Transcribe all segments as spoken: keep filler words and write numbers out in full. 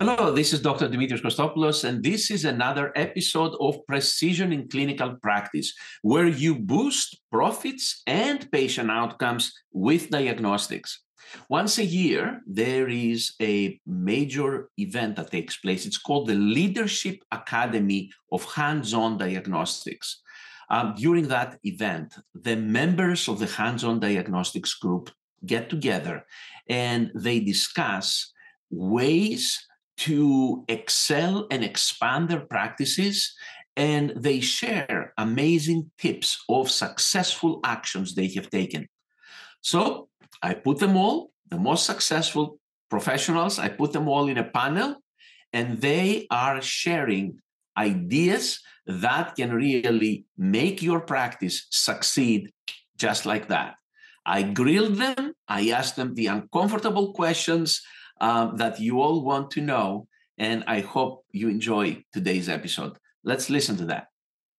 Hello, this is Doctor Dimitrios Kostopoulos, and this is another episode of Precision in Clinical Practice, where you boost profits and patient outcomes with diagnostics. Once a year, there is a major event that takes place. It's called the Leadership Academy of Hands-On Diagnostics. Um, during that event, the members of the Hands-On Diagnostics group get together and they discuss ways to excel and expand their practices, and they share amazing tips of successful actions they have taken. So I put them all, the most successful professionals, I put them all in a panel, and they are sharing ideas that can really make your practice succeed just like that. I grilled them, I asked them the uncomfortable questions um, that you all want to know, and I hope you enjoy today's episode. Let's listen to that.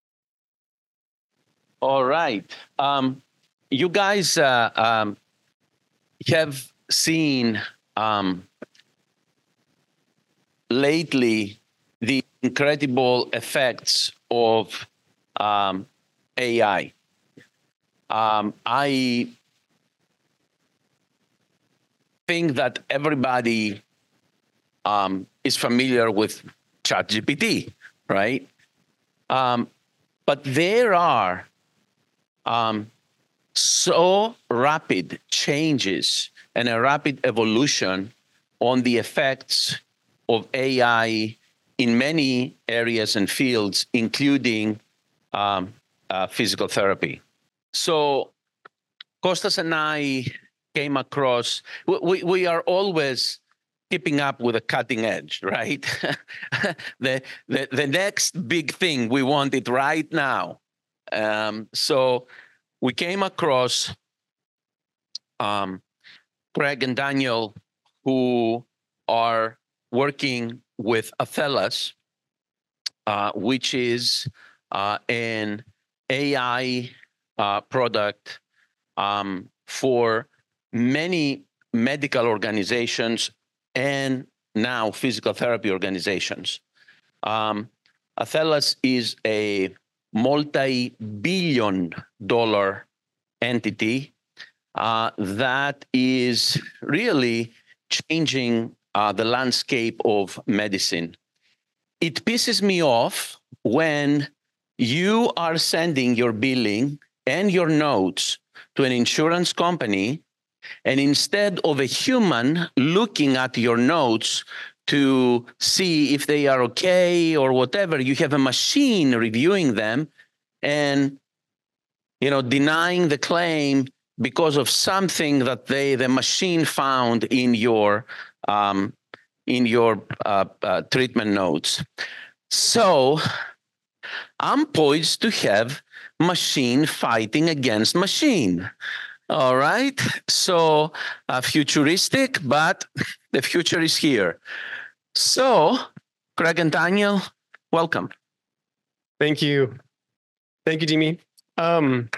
All right. Um, you guys uh, um, have seen um, lately the incredible effects of um, A I. Um, I think that everybody um, is familiar with ChatGPT, right? Um, but there are um, so rapid changes and a rapid evolution on the effects of A I in many areas and fields, including um, uh, physical therapy. So Kostas and I came across, we, we are always keeping up with the cutting edge, right? the, the, the next big thing, we want it right now. Um, so we came across um, Craig and Daniel, who are working with Athelas, uh, which is uh, an A I uh, product um, for many medical organizations and now physical therapy organizations. Um, Athelas is a multi-billion dollar entity uh, that is really changing uh, the landscape of medicine. It pisses me off when you are sending your billing and your notes to an insurance company, and instead of a human looking at your notes to see if they are okay or whatever, you have a machine reviewing them and, you know, denying the claim because of something that they, the machine found in your um, in your uh, uh, treatment notes. So I'm poised to have machine fighting against machine. All right. So uh, futuristic, but the future is here. So, Craig and Daniel, welcome. Thank you. Thank you, Dimi. Um,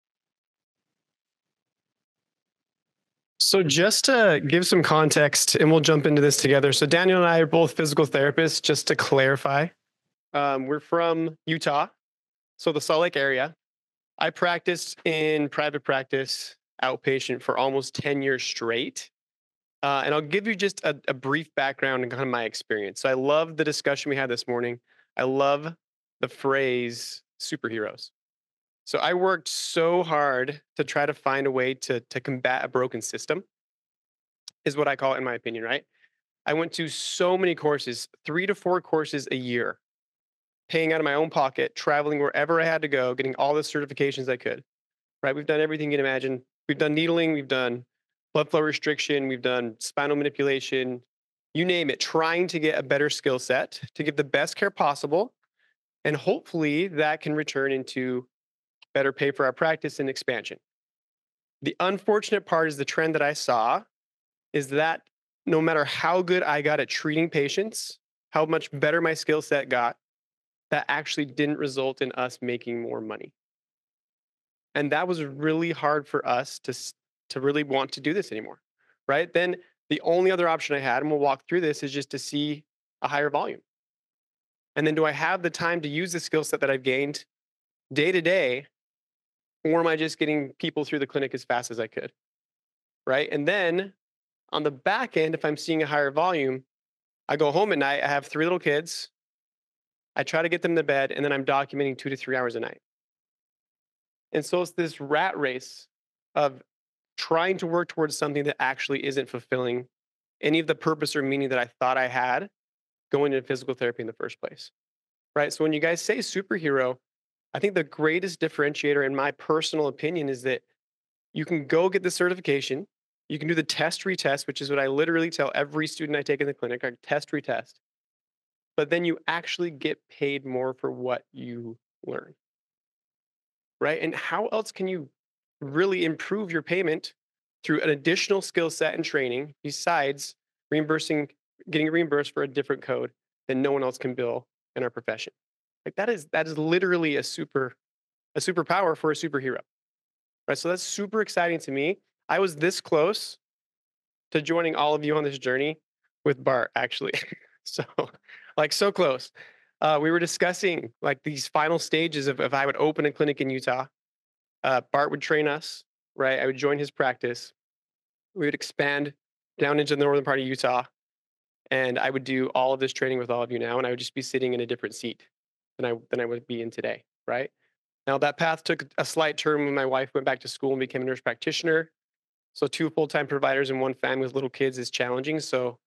so just to give some context, and we'll jump into this together. So Daniel and I are both physical therapists, just to clarify. Um, we're from Utah, so the Salt Lake area. I practiced in private practice, outpatient, for almost ten years straight. Uh, and I'll give you just a, a brief background and kind of my experience. So I love the discussion we had this morning. I love the phrase superheroes. So I worked so hard to try to find a way to, to combat a broken system, is what I call it in my opinion, right? I went to so many courses, three to four courses a year, paying out of my own pocket, traveling wherever I had to go, getting all the certifications I could, right? We've done everything you can imagine. We've done needling, we've done blood flow restriction, we've done spinal manipulation, you name it, trying to get a better skill set to give the best care possible. And hopefully that can return into better pay for our practice and expansion. The unfortunate part is the trend that I saw is that no matter how good I got at treating patients, how much better my skill set got, that actually didn't result in us making more money. And that was really hard for us to, to really want to do this anymore, right? Then the only other option I had, and we'll walk through this, is just to see a higher volume? And then do I have the time to use the skill set that I've gained day to day, or am I just getting people through the clinic as fast as I could? Right. And then on the back end, if I'm seeing a higher volume, I go home at night, I have three little kids, I try to get them to bed, and then I'm documenting two to three hours a night. And so it's this rat race of trying to work towards something that actually isn't fulfilling any of the purpose or meaning that I thought I had going into physical therapy in the first place. Right. So when you guys say superhero, I think the greatest differentiator, in my personal opinion, is that you can go get the certification. You can do the test retest, which is what I literally tell every student I take in the clinic, I test retest. But then you actually get paid more for what you learn. Right. And how else can you really improve your payment through an additional skill set and training besides reimbursing, getting reimbursed for a different code that no one else can bill in our profession? Like that is that is literally a super a superpower for a superhero. Right. So that's super exciting to me. I was this close to joining all of you on this journey with Bart, actually. So like so close. Uh, we were discussing like these final stages of if I would open a clinic in Utah. Uh, Bart would train us, right? I would join his practice. We would expand down into the northern part of Utah. And I would do all of this training with all of you now. And I would just be sitting in a different seat than I than I would be in today, right? Now that path took a slight turn when my wife went back to school and became a nurse practitioner. So two full-time providers and one family with little kids is challenging. So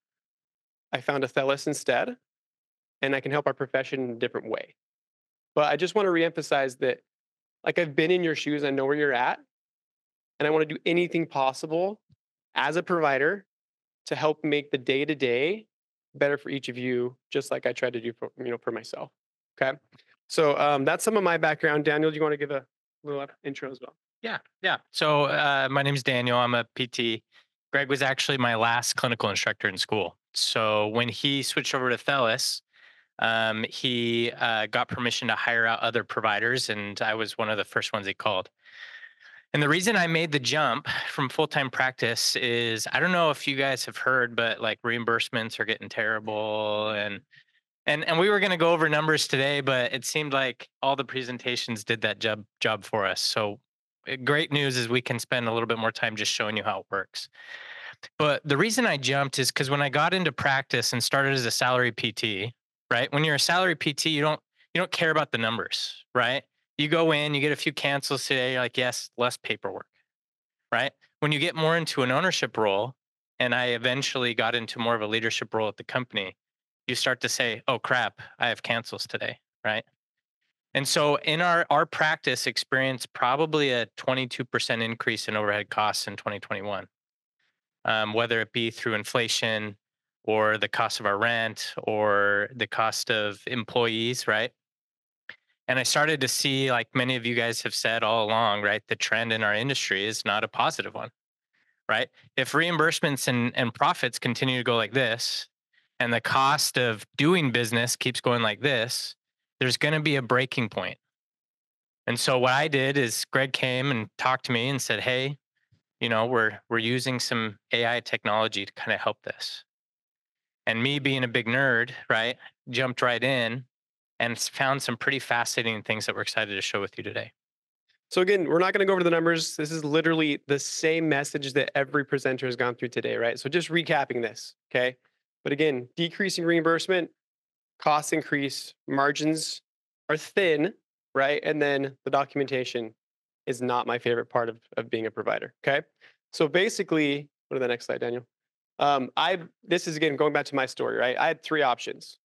I found Athelis instead, and I can help our profession in a different way. But I just want to reemphasize that, like, I've been in your shoes, I know where you're at, and I want to do anything possible as a provider to help make the day-to-day better for each of you, just like I tried to do for, you know, for myself. Okay. So um, that's some of my background. Daniel, do you want to give a little intro as well? Yeah, yeah. So uh, my name is Daniel. I'm a P T. Greg was actually my last clinical instructor in school. So when he switched over to Athelis, um, he uh, got permission to hire out other providers, and I was one of the first ones he called. And the reason I made the jump from full-time practice is, I don't know if you guys have heard, but like reimbursements are getting terrible, and and and we were going to go over numbers today, but it seemed like all the presentations did that job job for us. So great news is we can spend a little bit more time just showing you how it works. But the reason I jumped is because when I got into practice and started as a salary P T, right? When you're a salary P T, you don't you don't care about the numbers, right? You go in, you get a few cancels today, you're like, yes, less paperwork, right? When you get more into an ownership role, and I eventually got into more of a leadership role at the company, you start to say, oh crap, I have cancels today, right? And so in our, our practice experienced probably a twenty-two percent increase in overhead costs in twenty twenty-one, um, whether it be through inflation or the cost of our rent or the cost of employees, right? And I started to see, like many of you guys have said all along, right, the trend in our industry is not a positive one, right? If reimbursements and, and profits continue to go like this, and the cost of doing business keeps going like this, there's going to be a breaking point. And so what I did is Greg came and talked to me and said, hey, you know, we're we're using some A I technology to kind of help this. And me being a big nerd, right, jumped right in and found some pretty fascinating things that we're excited to show with you today. So again, we're not going to go over the numbers. This is literally the same message that every presenter has gone through today, right? So just recapping this, okay? But again, decreasing reimbursement, costs increase, margins are thin, right? And then the documentation is not my favorite part of, of being a provider, okay? So basically, go to the next slide, Daniel. Um, I this is, again, going back to my story, right? I had three options,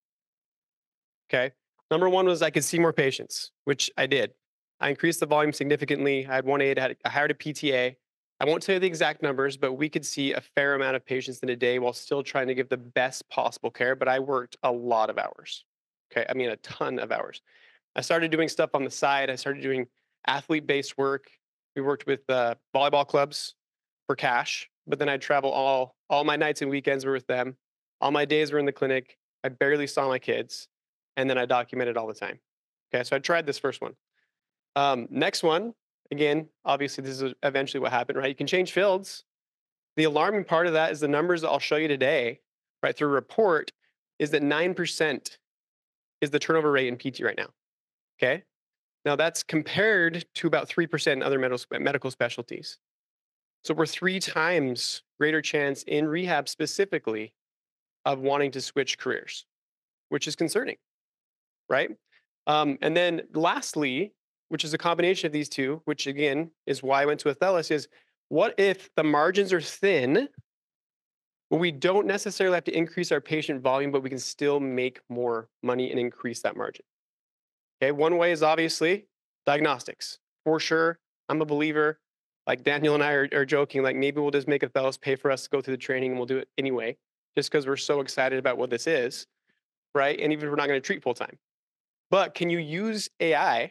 okay? Number one was I could see more patients, which I did. I increased the volume significantly. I had one aide, I hired a P T A. I won't tell you the exact numbers, but we could see a fair amount of patients in a day while still trying to give the best possible care. But I worked a lot of hours. Okay. I mean, a ton of hours. I started doing stuff on the side. I started doing athlete-based work. We worked with uh, volleyball clubs for cash, but then I'd travel all, all my nights and weekends were with them. All my days were in the clinic. I barely saw my kids. And then I documented all the time. Okay. So I tried this first one. Um, next one, again, obviously this is eventually what happened, right? You can change fields. The alarming part of that is the numbers that I'll show you today, right, through a report, is that nine percent is the turnover rate in P T right now. Okay. Now that's compared to about three percent in other medical, medical specialties. So we're three times greater chance in rehab specifically of wanting to switch careers, which is concerning, right? Um, and then lastly, which is a combination of these two, which again is why I went to Athelis, is what if the margins are thin, but we don't necessarily have to increase our patient volume, but we can still make more money and increase that margin? Okay, one way is obviously diagnostics. For sure, I'm a believer. Like Daniel and I are, are joking, like maybe we'll just make Athelis pay for us to go through the training and we'll do it anyway, just because we're so excited about what this is, right? And even if we're not going to treat full time. But can you use A I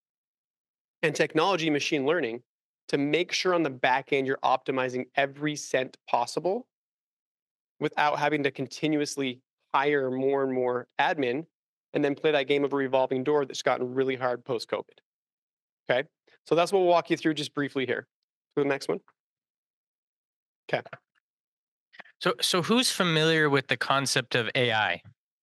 and technology, machine learning, to make sure on the back end you're optimizing every cent possible without having to continuously hire more and more admin and then play that game of a revolving door that's gotten really hard post-COVID? Okay, so that's what we'll walk you through just briefly here. To the next one. Okay. So, so who's familiar with the concept of A I?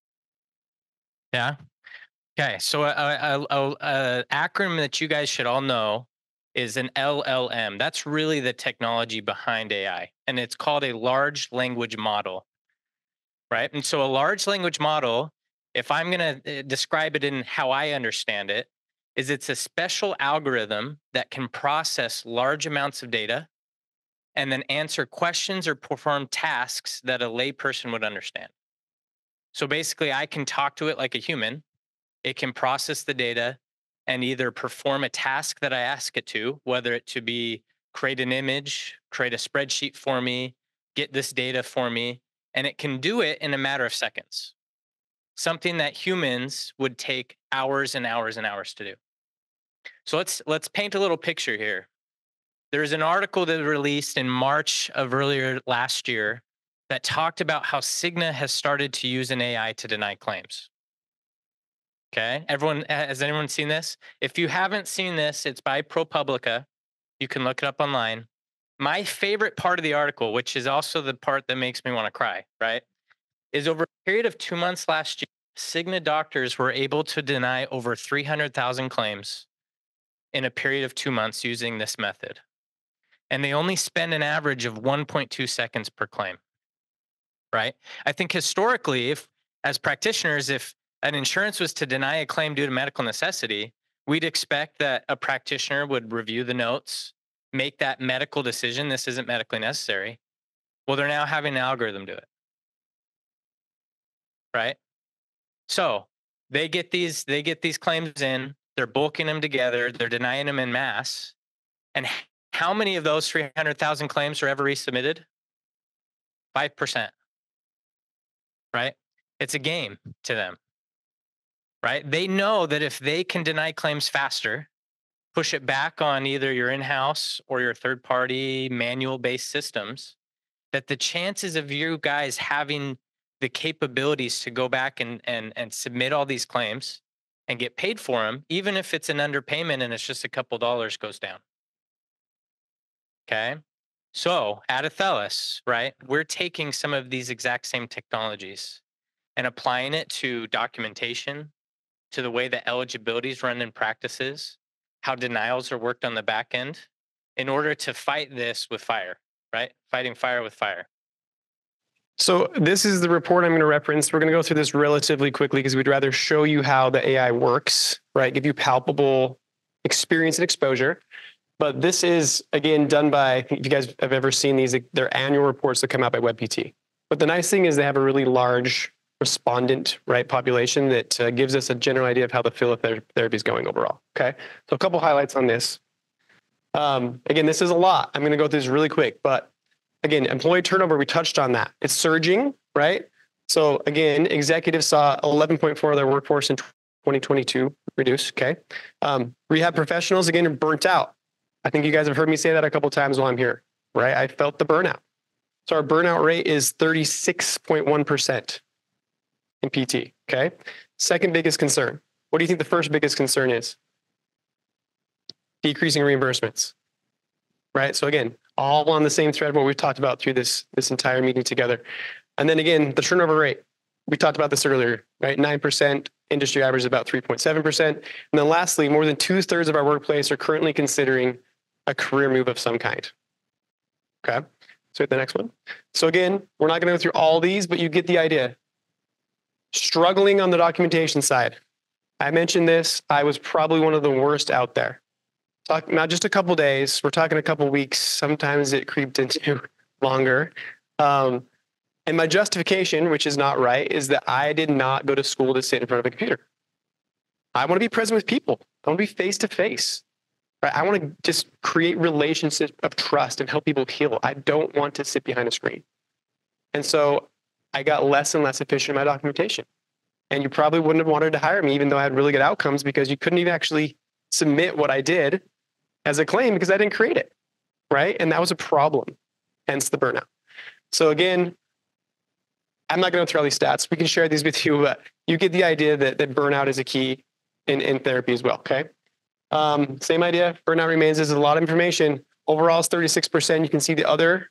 Yeah. Okay. So, a, a, a, a acronym that you guys should all know is an L L M. That's really the technology behind A I, and it's called a large language model, right? And so, a large language model, if I'm going to describe it in how I understand it, is it's a special algorithm that can process large amounts of data and then answer questions or perform tasks that a layperson would understand. So basically, I can talk to it like a human. It can process the data and either perform a task that I ask it to, whether it to be create an image, create a spreadsheet for me, get this data for me, and it can do it in a matter of seconds. Something that humans would take hours and hours and hours to do. So let's let's paint a little picture here. There's an article that was released in March of earlier last year that talked about how Cigna has started to use an A I to deny claims. Okay, everyone, has anyone seen this? If you haven't seen this, it's by ProPublica. You can look it up online. My favorite part of the article, which is also the part that makes me want to cry, right, is over a period of two months last year, Cigna doctors were able to deny over three hundred thousand claims in a period of two months using this method. And they only spend an average of one point two seconds per claim, right? I think historically, if as practitioners, if an insurance was to deny a claim due to medical necessity, we'd expect that a practitioner would review the notes, make that medical decision, this isn't medically necessary. Well, they're now having an algorithm do it, right? So they get these, they get these claims in, they're bulking them together, they're denying them in mass. And how many of those three hundred thousand claims are ever resubmitted? five percent, right? It's a game to them, right? They know that if they can deny claims faster, push it back on either your in-house or your third-party manual-based systems, that the chances of you guys having the capabilities to go back and, and, and submit all these claims and get paid for them, even if it's an underpayment and it's just a couple dollars, goes down. Okay. So at Athelis, right, we're taking some of these exact same technologies and applying it to documentation, to the way that eligibility is run in practices, how denials are worked on the back end, in order to fight this with fire, right? Fighting fire with fire. So this is the report I'm going to reference. We're going to go through this relatively quickly because we'd rather show you how the A I works, right? Give you palpable experience and exposure. But this is, again, done by, if you guys have ever seen these, they're annual reports that come out by WebPT. But the nice thing is they have a really large respondent, right, population that uh, gives us a general idea of how the field of therapy is going overall. Okay, so a couple highlights on this. Um, again, this is a lot. I'm going to go through this really quick, but again, employee turnover, we touched on that. It's surging, right? So again, executives saw eleven point four of their workforce in twenty twenty-two reduce. Okay, um, rehab professionals again are burnt out. I think you guys have heard me say that a couple of times while I'm here, right? I felt the burnout. So our burnout rate is thirty-six point one percent in P T, okay? Second biggest concern. What do you think the first biggest concern is? Decreasing reimbursements, right? So again, all on the same thread, what we've talked about through this, this entire meeting together. And then again, the turnover rate. we talked about this earlier, right? nine percent, industry average is about three point seven percent. And then lastly, more than two thirds of our workplace are currently considering a career move of some kind. Okay, so hit the next one. So again, we're not going to go through all these, but you get the idea. Struggling on the documentation side. I mentioned this, I was probably one of the worst out there. Talk, not just a couple days, we're talking a couple weeks. Sometimes it creeped into longer. Um, and my justification, which is not right, is that I did not go to school to sit in front of a computer. I want to be present with people. I want to be face to face. Right? I want to just create relationships of trust and help people heal. I don't want to sit behind a screen. And so I got less and less efficient in my documentation. And you probably wouldn't have wanted to hire me, even though I had really good outcomes, because you couldn't even actually submit what I did as a claim because I didn't create it, right? And that was a problem, hence the burnout. So again, I'm not going to throw all these stats. We can share these with you, but you get the idea that, that burnout is a key in, in therapy as well, okay? Um, same idea, burnout remains. There's a lot of information. Overall, it's thirty-six percent. You can see the other,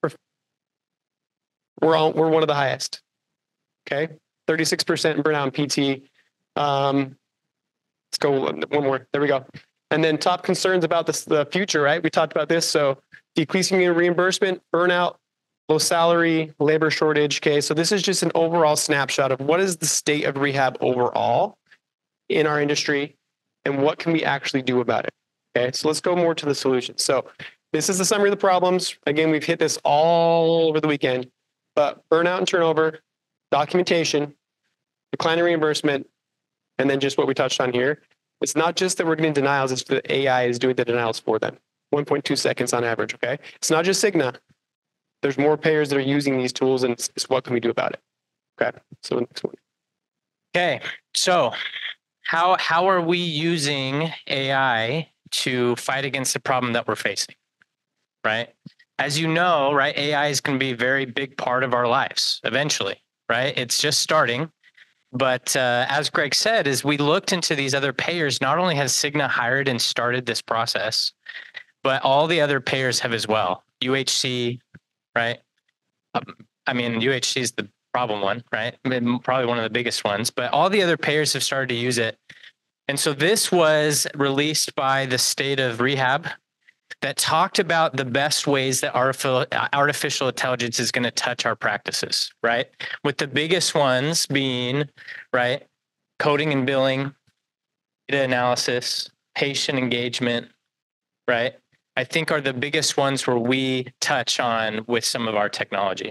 we're, all, we're one of the highest, okay? thirty-six percent burnout in P T. Um, let's go one more. There we go. And then top concerns about this, the future, right? We talked about this. So decreasing your reimbursement, burnout, low salary, labor shortage. Okay. So this is just an overall snapshot of what is the state of rehab overall in our industry and what can we actually do about it. Okay. So let's go more to the solution. So this is the summary of the problems. Again, we've hit this all over the weekend, but burnout and turnover, documentation, declining reimbursement, and then just what we touched on here. It's not just that we're getting denials, it's that A I is doing the denials for them. one point two seconds on average, okay? It's not just Cigna. There's more payers that are using these tools, and it's, it's what can we do about it? Okay, so next one. Okay, so how how are we using A I to fight against the problem that we're facing, right? As you know, right, A I is going to be a very big part of our lives eventually, right? It's just starting. But uh, as Greg said, as we looked into these other payers, not only has Cigna hired and started this process, but all the other payers have as well. U H C, right? Um, I mean, U H C is the problem one, right? I mean, probably one of the biggest ones, but all the other payers have started to use it. And so this was released by the state of rehab that talked about the best ways that artificial intelligence is going to touch our practices, right? With the biggest ones being, right, coding and billing, data analysis, patient engagement, right? I think are the biggest ones where we touch on with some of our technology.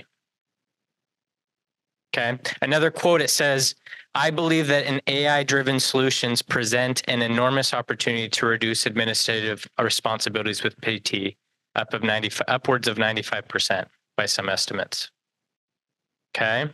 Okay. Another quote, it says, I believe that an A I-driven solutions present an enormous opportunity to reduce administrative responsibilities with P T up of ninety, upwards of ninety-five percent by some estimates. Okay.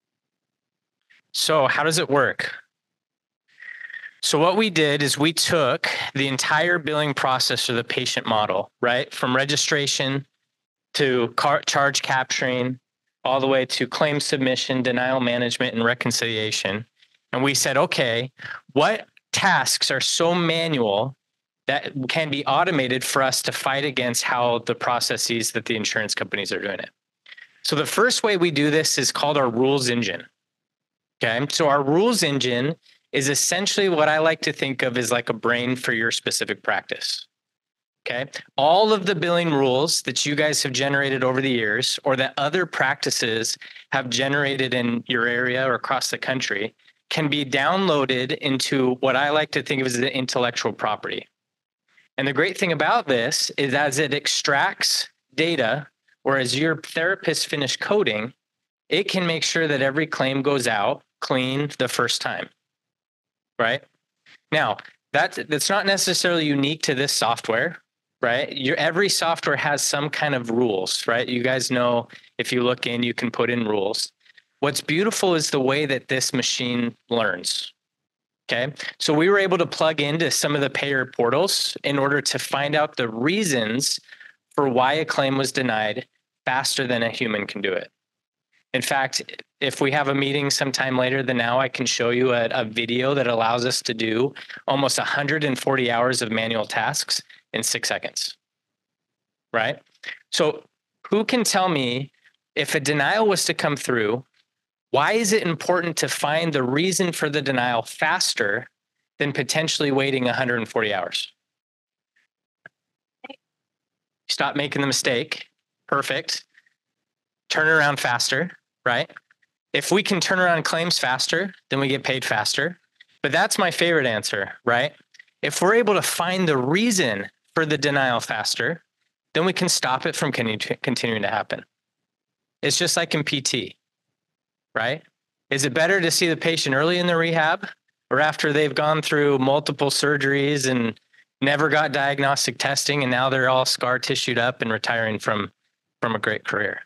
So how does it work? So what we did is we took the entire billing process of the patient model, right? From registration to car- charge capturing, all the way to claim submission, denial management, and reconciliation. And we said, okay, what tasks are so manual that can be automated for us to fight against how the processes that the insurance companies are doing it? So the first way we do this is called our rules engine. Okay, so our rules engine is essentially what I like to think of as like a brain for your specific practice. Okay. All of the billing rules that you guys have generated over the years or that other practices have generated in your area or across the country can be downloaded into what I like to think of as the intellectual property. And the great thing about this is as it extracts data or as your therapist finish coding, it can make sure that every claim goes out clean the first time. Right? Now, that's, that's not necessarily unique to this software. Right? Your every software has some kind of rules, right? You guys know if you look in, you can put in rules. What's beautiful is the way that this machine learns. Okay. So we were able to plug into some of the payer portals in order to find out the reasons for why a claim was denied faster than a human can do it. In fact, if we have a meeting sometime later than now, I can show you a, a video that allows us to do almost one hundred forty hours of manual tasks in six seconds, right? So who can tell me if a denial was to come through Why is it important to find the reason for the denial faster than potentially waiting one hundred forty hours? Stop making the mistake. Perfect. Turn it around faster, right? If we can turn around claims faster, then we get paid faster. But that's my favorite answer, right? If we're able to find the reason for the denial faster, then we can stop it from continuing to happen. It's just like in P T, right? Is it better to see the patient early in the rehab or after they've gone through multiple surgeries and never got diagnostic testing and now they're all scar tissued up and retiring from, from a great career?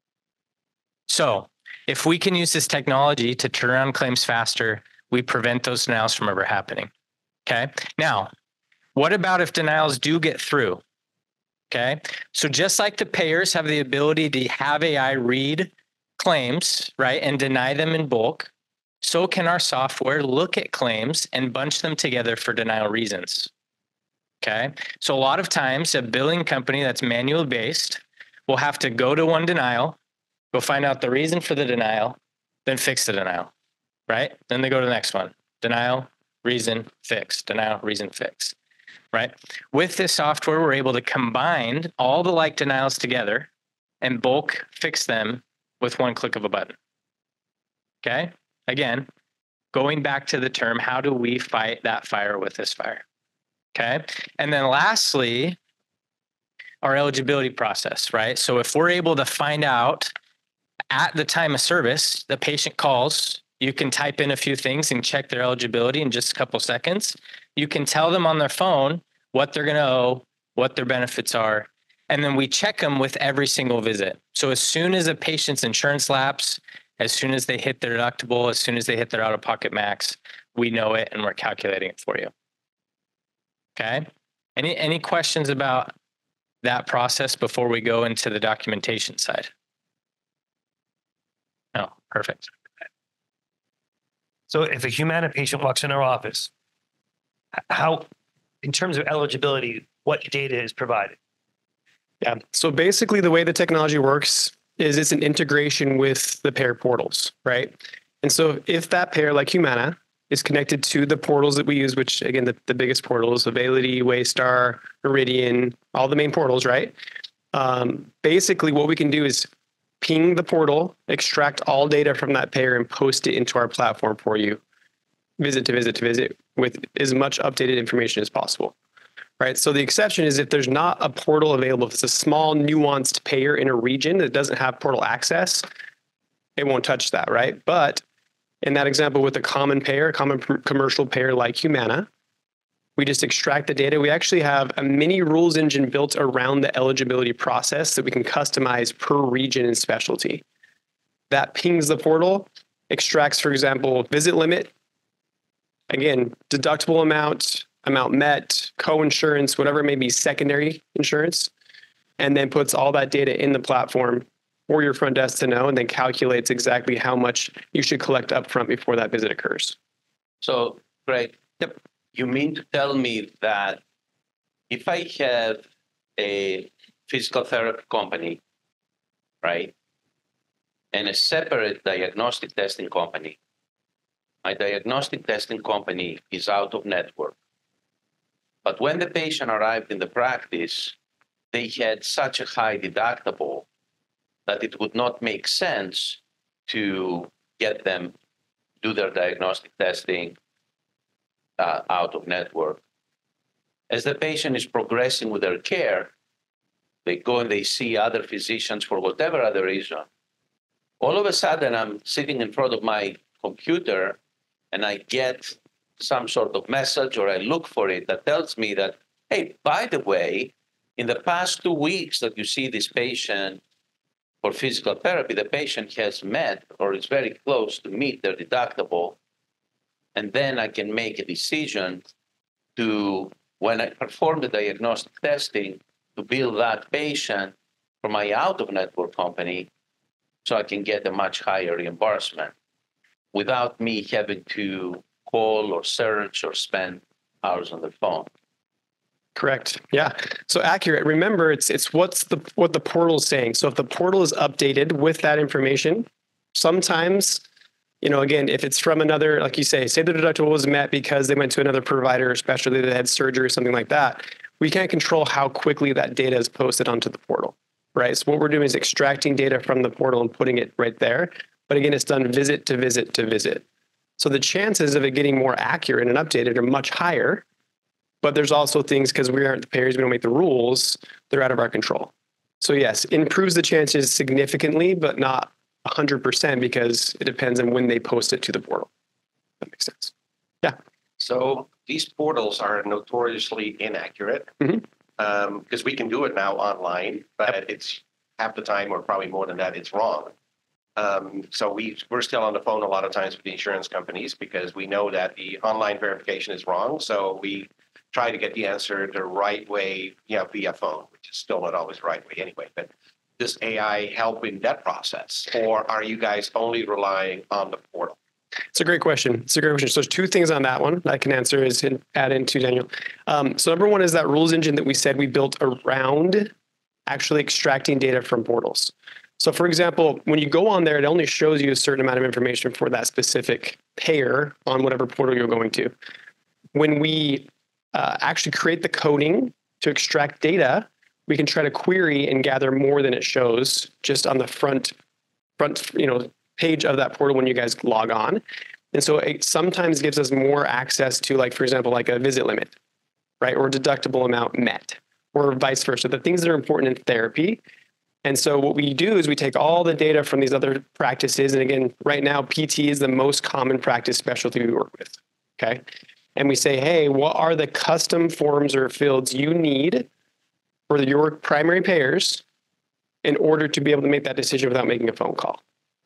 So if we can use this technology to turn around claims faster, we prevent those denials from ever happening. Okay. Now, what about if denials do get through? Okay. So just like the payers have the ability to have A I read claims, right, and deny them in bulk, so can our software look at claims and bunch them together for denial reasons. Okay. So a lot of times a billing company that's manually based will have to go to one denial, go find out the reason for the denial, then fix the denial, right? Then they go to the next one. Denial, reason, fix. Denial, reason, fix, right? With this software, we're able to combine all the like denials together and bulk fix them with one click of a button. Okay? Again, going back to the term, how do we fight that fire with this fire? Okay? And then lastly, our eligibility process, right? So if we're able to find out at the time of service, the patient calls, you can type in a few things and check their eligibility in just a couple seconds. You can tell them on their phone what they're going to owe, what their benefits are, and then we check them with every single visit. So as soon as a patient's insurance lapse, as soon as they hit their deductible, as soon as they hit their out-of-pocket max, we know it and we're calculating it for you. Okay? Any, any questions about that process before we go into the documentation side? No, perfect. So if a Humana patient walks in our office, how, in terms of eligibility, what data is provided? Yeah. So basically the way the technology works is it's an integration with the payer portals, right? And so if that payer, like Humana, is connected to the portals that we use, which again, the, the biggest portals, Availity, Waystar, Meridian, all the main portals, right? Um, basically what we can do is ping the portal, extract all data from that payer and post it into our platform for you, visit to visit to visit, with as much updated information as possible, right? So the exception is if there's not a portal available, if it's a small nuanced payer in a region that doesn't have portal access, it won't touch that, right? But in that example with a common payer, a common commercial payer like Humana, we just extract the data. We actually have a mini rules engine built around the eligibility process that we can customize per region and specialty. That pings the portal, extracts, for example, visit limit, again, deductible amount, amount met, co-insurance, whatever it may be, secondary insurance, and then puts all that data in the platform for your front desk to know, and then calculates exactly how much you should collect upfront before that visit occurs. So, great. Yep. You mean to tell me that if I have a physical therapy company, right, and a separate diagnostic testing company, my diagnostic testing company is out of network. But when the patient arrived in the practice, they had such a high deductible that it would not make sense to get them do their diagnostic testing uh, out of network. As the patient is progressing with their care, they go and they see other physicians for whatever other reason. All of a sudden, I'm sitting in front of my computer and I get some sort of message, or I look for it, that tells me that, hey, by the way, in the past two weeks that you see this patient for physical therapy, the patient has met or is very close to meet their deductible. And then I can make a decision to, when I perform the diagnostic testing, to bill that patient for my out-of-network company so I can get a much higher reimbursement without me having to call or search or spend hours on the phone. Correct. Yeah. So accurate. Remember, it's it's what's the what the portal is saying. So if the portal is updated with that information, sometimes You know, again, if it's from another, like you say, say the deductible was met because they went to another provider, especially that had surgery or something like that, we can't control how quickly that data is posted onto the portal, right? So what we're doing is extracting data from the portal and putting it right there. But again, it's done visit to visit to visit. So the chances of it getting more accurate and updated are much higher. But there's also things, because we aren't the payers, we don't make the rules, they're out of our control. So yes, improves the chances significantly, but not one hundred percent, because it depends on when they post it to the portal. That makes sense. Yeah. So these portals are notoriously inaccurate Mhm. um, because we can do it now online, but it's half the time, or probably more than that, it's wrong. Um, so we, we're still on the phone a lot of times with the insurance companies because we know that the online verification is wrong. So we try to get the answer the right way, you know, via phone, which is still not always the right way anyway. But does A I help in that process, or are you guys only relying on the portal? It's a great question. It's a great question. So there's two things on that one that I can answer is in, add into Daniel. Um, so number one is that rules engine that we said we built around actually extracting data from portals. So for example, when you go on there, it only shows you a certain amount of information for that specific payer on whatever portal you're going to. When we uh, actually create the coding to extract data, we can try to query and gather more than it shows just on the front, front, you know, page of that portal when you guys log on. And so it sometimes gives us more access to, like, for example, like a visit limit, right? Or deductible amount met, or vice versa, the things that are important in therapy. And so what we do is we take all the data from these other practices. And again, right now, P T is the most common practice specialty we work with. Okay. And we say, hey, what are the custom forms or fields you need for your primary payers in order to be able to make that decision without making a phone call?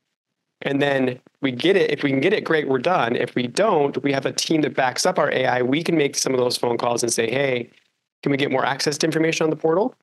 And then we get it. If we can get it, great, we're done. If we don't, we have a team that backs up our A I. We can make some of those phone calls and say, hey, can we get more access to information on the portal?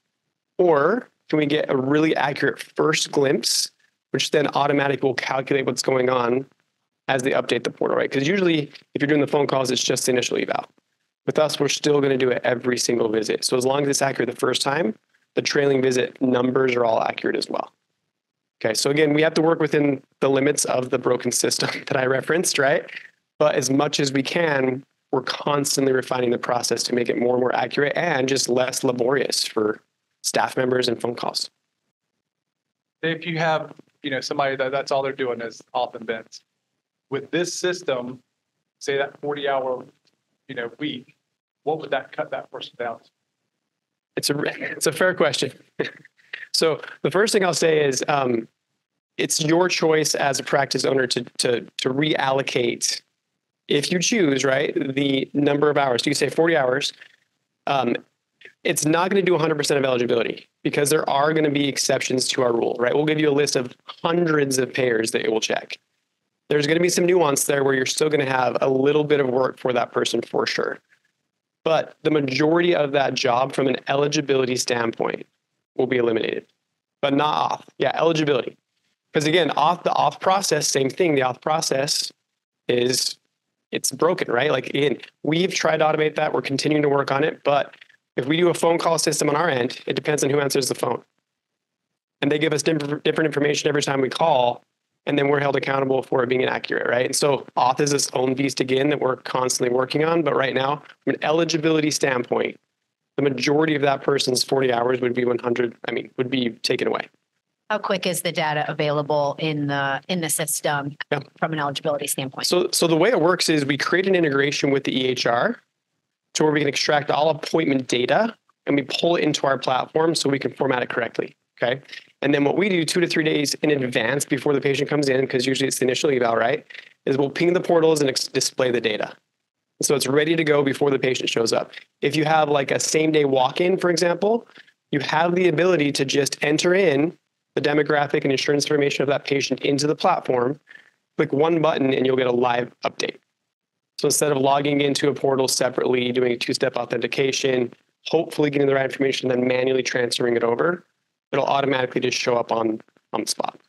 Or can we get a really accurate first glimpse, which then automatically will calculate what's going on as they update the portal, right? Because usually if you're doing the phone calls, it's just the initial eval. With us, we're still going to do it every single visit. So as long as it's accurate the first time, the trailing visit numbers are all accurate as well. Okay, so again, we have to work within the limits of the broken system that I referenced, right? But as much as we can, we're constantly refining the process to make it more and more accurate and just less laborious for staff members and phone calls. If you have, you know, somebody that that's all they're doing is often beds. With this system, say that forty hour, you know, week, what would that cut that person down to? It's a, it's a fair question. So the first thing I'll say is um, it's your choice as a practice owner to, to, to reallocate, if you choose, right, the number of hours. So you say forty hours. Um, it's not going to do one hundred percent of eligibility because there are going to be exceptions to our rule, right? We'll give you a list of hundreds of payers that it will check. There's going to be some nuance there where you're still going to have a little bit of work for that person for sure. But the majority of that job from an eligibility standpoint will be eliminated, but not off. Yeah, eligibility. Because again, off the off process, same thing. The off process is, it's broken, right? Like again, we've tried to automate that. We're continuing to work on it. But if we do a phone call system on our end, it depends on who answers the phone. And they give us different, different information every time we call. And then we're held accountable for it being inaccurate, right? And so auth is its own beast again that we're constantly working on. But right now, from an eligibility standpoint, the majority of that person's forty hours would be one hundred, I mean, would be taken away. How quick is the data available in the in the system Yeah. from an eligibility standpoint? So, so the way it works is we create an integration with the E H R to where we can extract all appointment data and we pull it into our platform so we can format it correctly. Okay. And then what we do two to three days in advance before the patient comes in, because usually it's the initial eval, right, is we'll ping the portals and ex- display the data. So it's ready to go before the patient shows up. If you have like a same day walk-in, for example, you have the ability to just enter in the demographic and insurance information of that patient into the platform, click one button and you'll get a live update. So instead of logging into a portal separately, doing a two-step authentication, hopefully getting the right information, then manually transferring it over, it'll automatically just show up on, on the spot.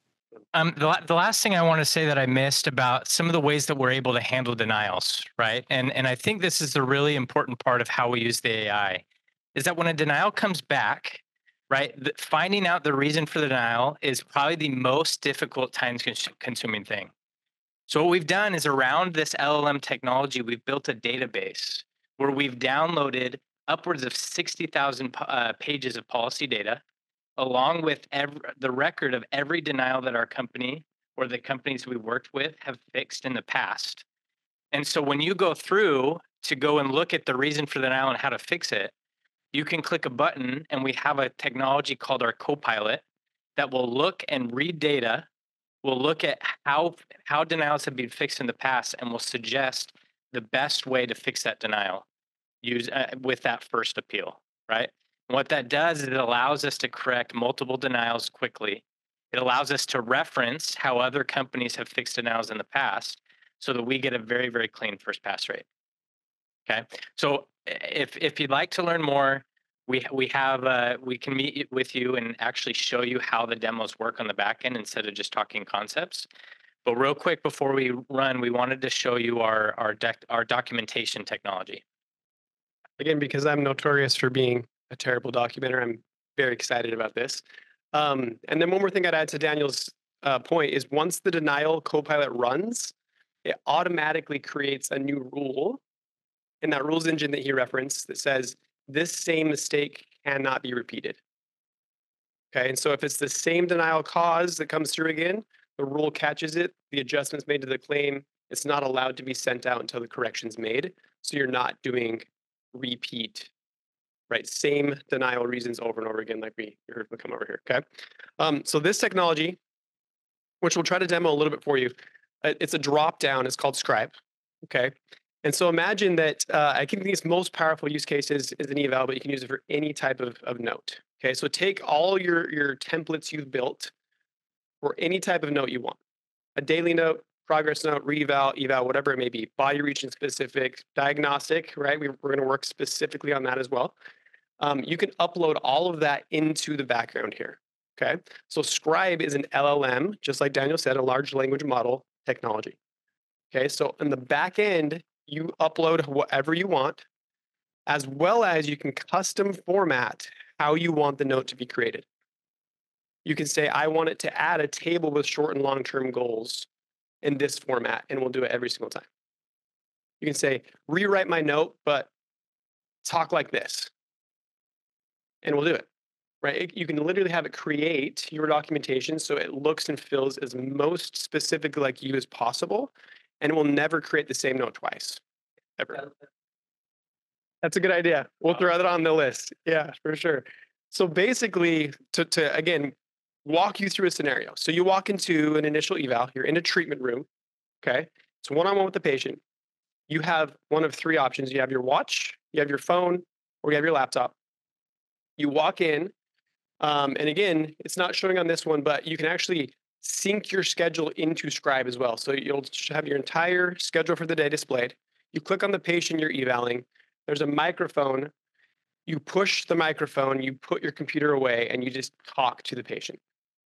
Um, the, la- the last thing I want to say that I missed about some of the ways that we're able to handle denials, right? And, and I think this is the really important part of how we use the A I, is that when a denial comes back, right, the, finding out the reason for the denial is probably the most difficult time consuming thing. So what we've done is around this L L M technology, we've built a database where we've downloaded upwards of sixty thousand uh, pages of policy data, along with every, the record of every denial that our company or the companies we worked with have fixed in the past. And so when you go through to go and look at the reason for the denial and how to fix it, you can click a button, and we have a technology called our Copilot that will look and read data. We'll look at how how denials have been fixed in the past, and will suggest the best way to fix that denial use uh, with that first appeal, right? And what that does is it allows us to correct multiple denials quickly. It allows us to reference how other companies have fixed denials in the past so that we get a very, very clean first pass rate. Okay, so if if you'd like to learn more, we we have uh, we can meet with you and actually show you how the demos work on the back end instead of just talking concepts. But real quick before we run, we wanted to show you our our dec- our documentation technology. Again, because I'm notorious for being a terrible documenter, I'm very excited about this. Um, and then one more thing I'd add to Daniel's uh, point is once the denial Copilot runs, it automatically creates a new rule in that rules engine that he referenced that says this same mistake cannot be repeated. Okay, and so if it's the same denial cause that comes through again, the rule catches it, the adjustments made to the claim, it's not allowed to be sent out until the correction's made. So you're not doing repeat, right? Same denial reasons over and over again, like we heard come over here, okay? Um, so this technology, which we'll try to demo a little bit for you, it's a drop down, it's called Scribe, okay? And so imagine that uh, I think its most powerful use case is, is an eval, but you can use it for any type of, of note. Okay, so take all your, your templates you've built for any type of note you want. A daily note, progress note, re-eval, eval, whatever it may be, body region specific, diagnostic, right? We, we're gonna work specifically on that as well. Um, you can upload all of that into the background here, okay? So Scribe is an L L M, just like Daniel said, a large language model technology. Okay, so in the back end, you upload whatever you want, as well as you can custom format how you want the note to be created. You can say, I want it to add a table with short and long-term goals in this format, and we'll do it every single time. You can say, rewrite my note, but talk like this, and we'll do it, right? You can literally have it create your documentation so it looks and feels as most specific like you as possible, and it will never create the same note twice, ever. That's a good idea. We'll throw that on the list. Yeah, for sure. So basically, to, to again, walk you through a scenario. So you walk into an initial eval, you're in a treatment room, okay? It's one-on-one with the patient. You have one of three options. You have your watch, you have your phone, or you have your laptop. You walk in, um, and again, it's not showing on this one, but you can actually sync your schedule into Scribe as well. So you'll have your entire schedule for the day displayed. You click on the patient you're evaling. There's a microphone. You push the microphone, you put your computer away, and you just talk to the patient.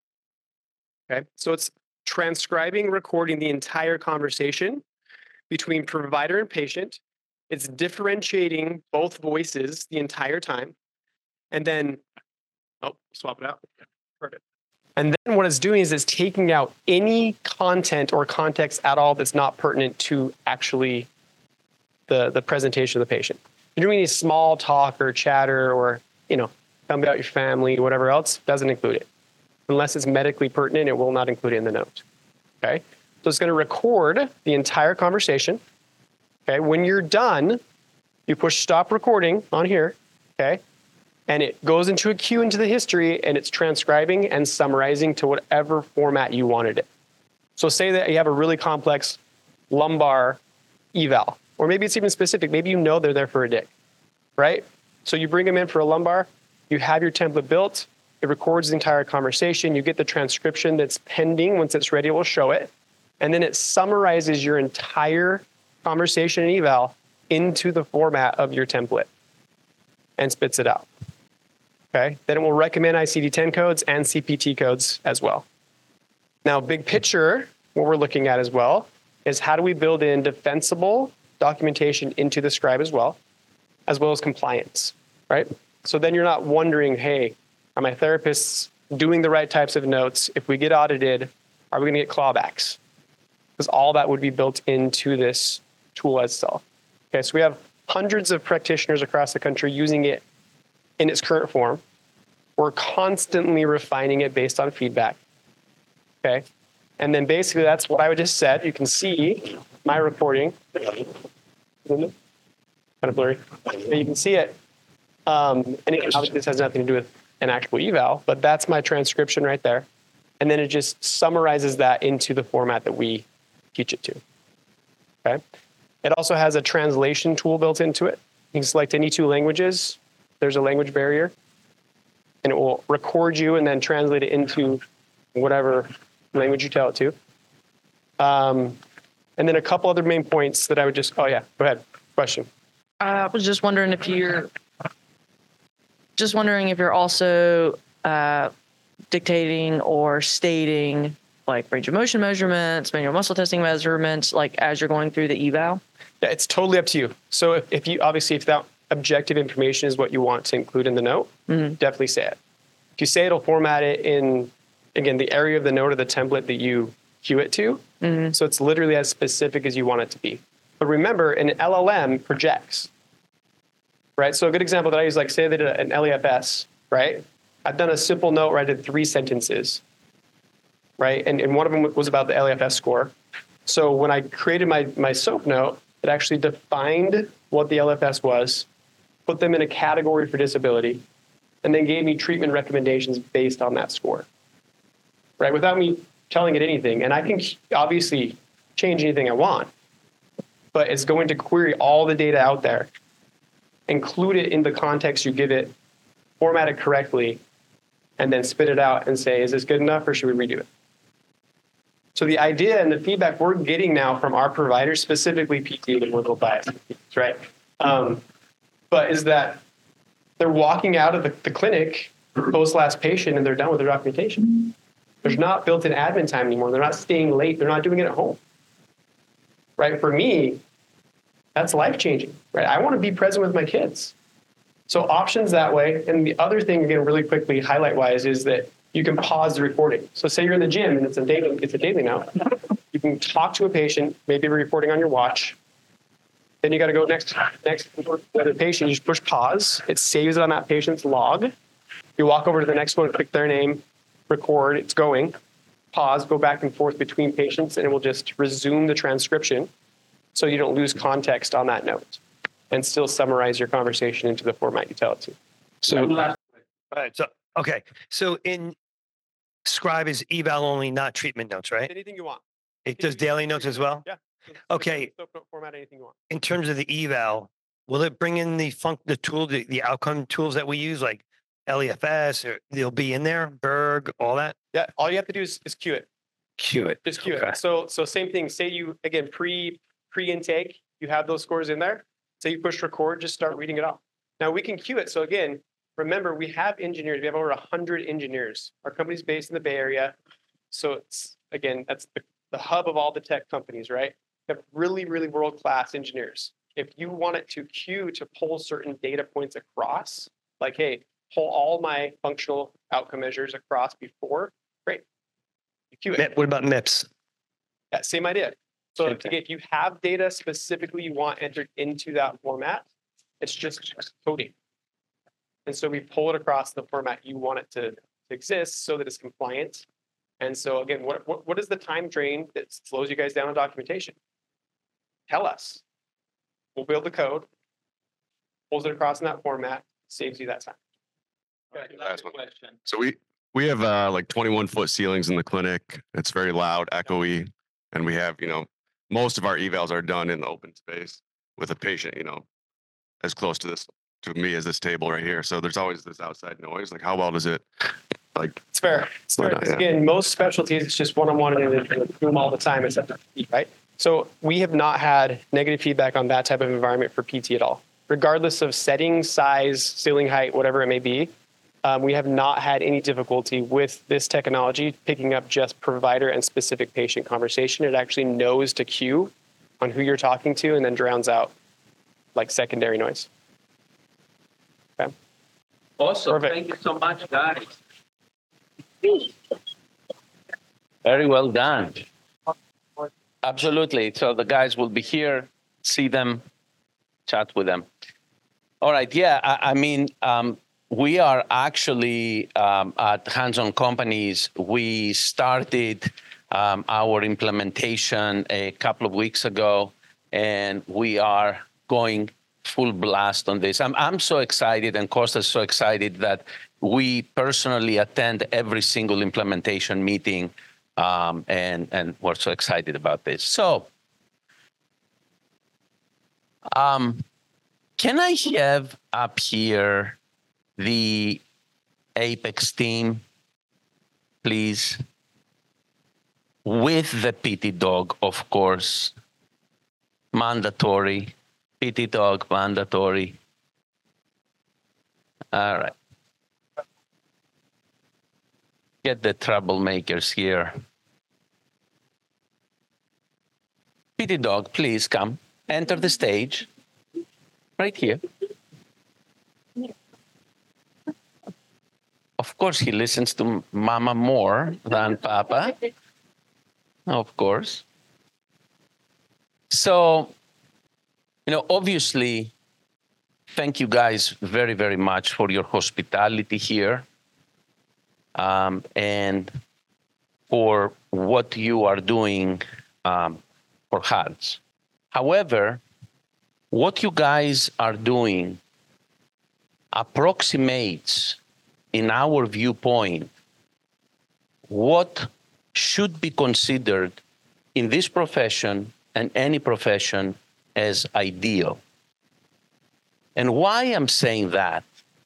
Okay, so it's transcribing, recording the entire conversation between provider and patient. It's differentiating both voices the entire time. And then, oh, swap it out. Perfect. And then what it's doing is it's taking out any content or context at all that's not pertinent to actually the, the presentation of the patient. If you're doing any small talk or chatter or, you know, tell me about your family, whatever else, doesn't include it. Unless it's medically pertinent, it will not include it in the note. Okay? So it's going to record the entire conversation. Okay? When you're done, you push stop recording on here. Okay? And it goes into a queue into the history, and it's transcribing and summarizing to whatever format you wanted it. So say that you have a really complex lumbar eval, or maybe it's even specific. Maybe you know they're there for a day, right? So you bring them in for a lumbar, you have your template built, it records the entire conversation, you get the transcription that's pending. Once it's ready, we'll show it. And then it summarizes your entire conversation and eval into the format of your template and spits it out. Okay, then it will recommend I C D ten codes and C P T codes as well. Now, big picture, what we're looking at as well is how do we build in defensible documentation into the Scribe as well, as well as compliance, right? So then you're not wondering, hey, are my therapists doing the right types of notes? If we get audited, are we going to get clawbacks? Because because all that would be built into this tool itself. Okay, so we have hundreds of practitioners across the country using it in its current form. We're constantly refining it based on feedback. Okay, and then basically that's what I just said. You can see my reporting. Kind of blurry. But you can see it. Um, and it, obviously this has nothing to do with an actual eval, but that's my transcription right there. And then it just summarizes that into the format that we teach it to. Okay. It also has a translation tool built into it. You can select any two languages. There's a language barrier. And it will record you and then translate it into whatever language you tell it to. Um, and then a couple other main points that I would just, oh yeah, go ahead. Question. I was just wondering if you're, just wondering if you're also uh, dictating or stating like range of motion measurements, manual muscle testing measurements, like as you're going through the eval? Yeah, it's totally up to you. So if, if you, obviously, if that objective information is what you want to include in the note, mm-hmm. definitely say it. If you say it'll format it in, again, the area of the note or the template that you cue it to. Mm-hmm. So it's literally as specific as you want it to be. But remember, an L L M projects, right? So a good example that I use, like say they did an L E F S, right? I've done a simple note where I did three sentences, right? And, and one of them was about the L E F S score. So when I created my, my SOAP note, it actually defined what the L F S was, put them in a category for disability, and then gave me treatment recommendations based on that score, right? Without me telling it anything. And I can obviously change anything I want, but it's going to query all the data out there, include it in the context you give it, format it correctly, and then spit it out and say, is this good enough or should we redo it? So the idea and the feedback we're getting now from our providers, specifically P T, and we're a little biased, right? Um, but is that they're walking out of the, the clinic post last patient and they're done with their documentation. There's not built-in admin time anymore. They're not staying late. They're not doing it at home. Right? For me, that's life-changing, right? I want to be present with my kids. So options that way. And the other thing, again, really quickly, highlight-wise, is that you can pause the recording. So say you're in the gym and it's a daily, it's a daily note. You can talk to a patient, maybe reporting on your watch. Then you got to go next, next to the patient. You just push pause. It saves it on that patient's log. You walk over to the next one, click their name, record, it's going. Pause, go back and forth between patients, and it will just resume the transcription so you don't lose context on that note and still summarize your conversation into the format you tell it to. So, all right. So, okay. So in Scribe is eval only, not treatment notes, right? Anything you want. It does daily notes as well? Yeah. Okay. Format anything you want. In terms of the eval, will it bring in the fun- the tool, the, the outcome tools that we use, like L E F S, or they'll be in there, Berg, all that? Yeah. All you have to do is, is cue it. Cue it. Just cue Okay. it. So, so same thing. Say you, again, pre, pre-intake, you have those scores in there. Say you push record, just start reading it off. Now we can cue it. So again, remember, we have engineers. We have over one hundred engineers. Our company's based in the Bay Area. So it's, again, that's the, the hub of all the tech companies, right? We have really, really world-class engineers. If you want it to queue to pull certain data points across, like, hey, pull all my functional outcome measures across before, great. You queue it. What about M I P S? Yeah, same idea. So Same if, thing. if you have data specifically you want entered into that format, it's just coding. And so we pull it across the format you want it to exist so that it's compliant. And so again, what, what, what is the time drain that slows you guys down on documentation? Tell us. We'll build the code, pulls it across in that format, saves you that time. Last one. So we we have uh, like twenty-one foot ceilings in the clinic. It's very loud, echoey, and we have, you know, most of our evals are done in the open space with a patient, you know, as close to this to me as this table right here. So there's always this outside noise. Like, how well does it, like? It's fair. It's fair. Why not, Because yeah. again, most specialties, it's just one-on-one in the room all the time, except for P T, right? So we have not had negative feedback on that type of environment for P T at all. Regardless of setting, size, ceiling height, whatever it may be, um, we have not had any difficulty with this technology picking up just provider and specific patient conversation. It actually knows to cue on who you're talking to and then drowns out like secondary noise. Okay. Awesome. Perfect. Thank you so much, guys. Very well done. Absolutely. So the guys will be here, see them, chat with them. All right. Yeah. I, I mean, um, we are actually um, at Hands-On Companies. We started um, our implementation a couple of weeks ago, and we are going full blast on this. I'm, I'm so excited, and Costa's so excited that we personally attend every single implementation meeting, um, and, and we're so excited about this. So, um, can I have up here the Apex team, please? With the P T dog, of course, mandatory. P T dog, mandatory. All right. Get the troublemakers here. P T dog, please come. Enter the stage. Right here. Of course, he listens to Mama more than Papa. Of course. So, you know, obviously, thank you guys very, very much for your hospitality here, um, and for what you are doing um, for H A D S. However, what you guys are doing approximates, in our viewpoint, what should be considered in this profession and any profession as ideal. And why I'm saying that?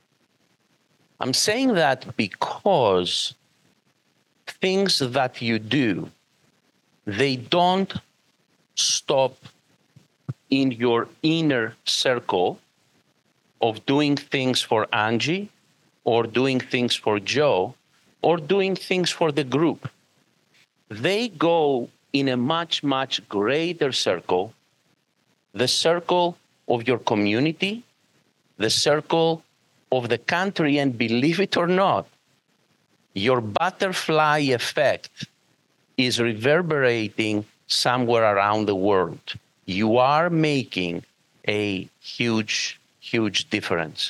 I'm saying that because things that you do, they don't stop in your inner circle of doing things for Angie, or doing things for Joe, or doing things for the group. They go in a much, much greater circle, the circle of your community, the circle of the country, and believe it or not, your butterfly effect is reverberating somewhere around the world. You are making a huge, huge difference,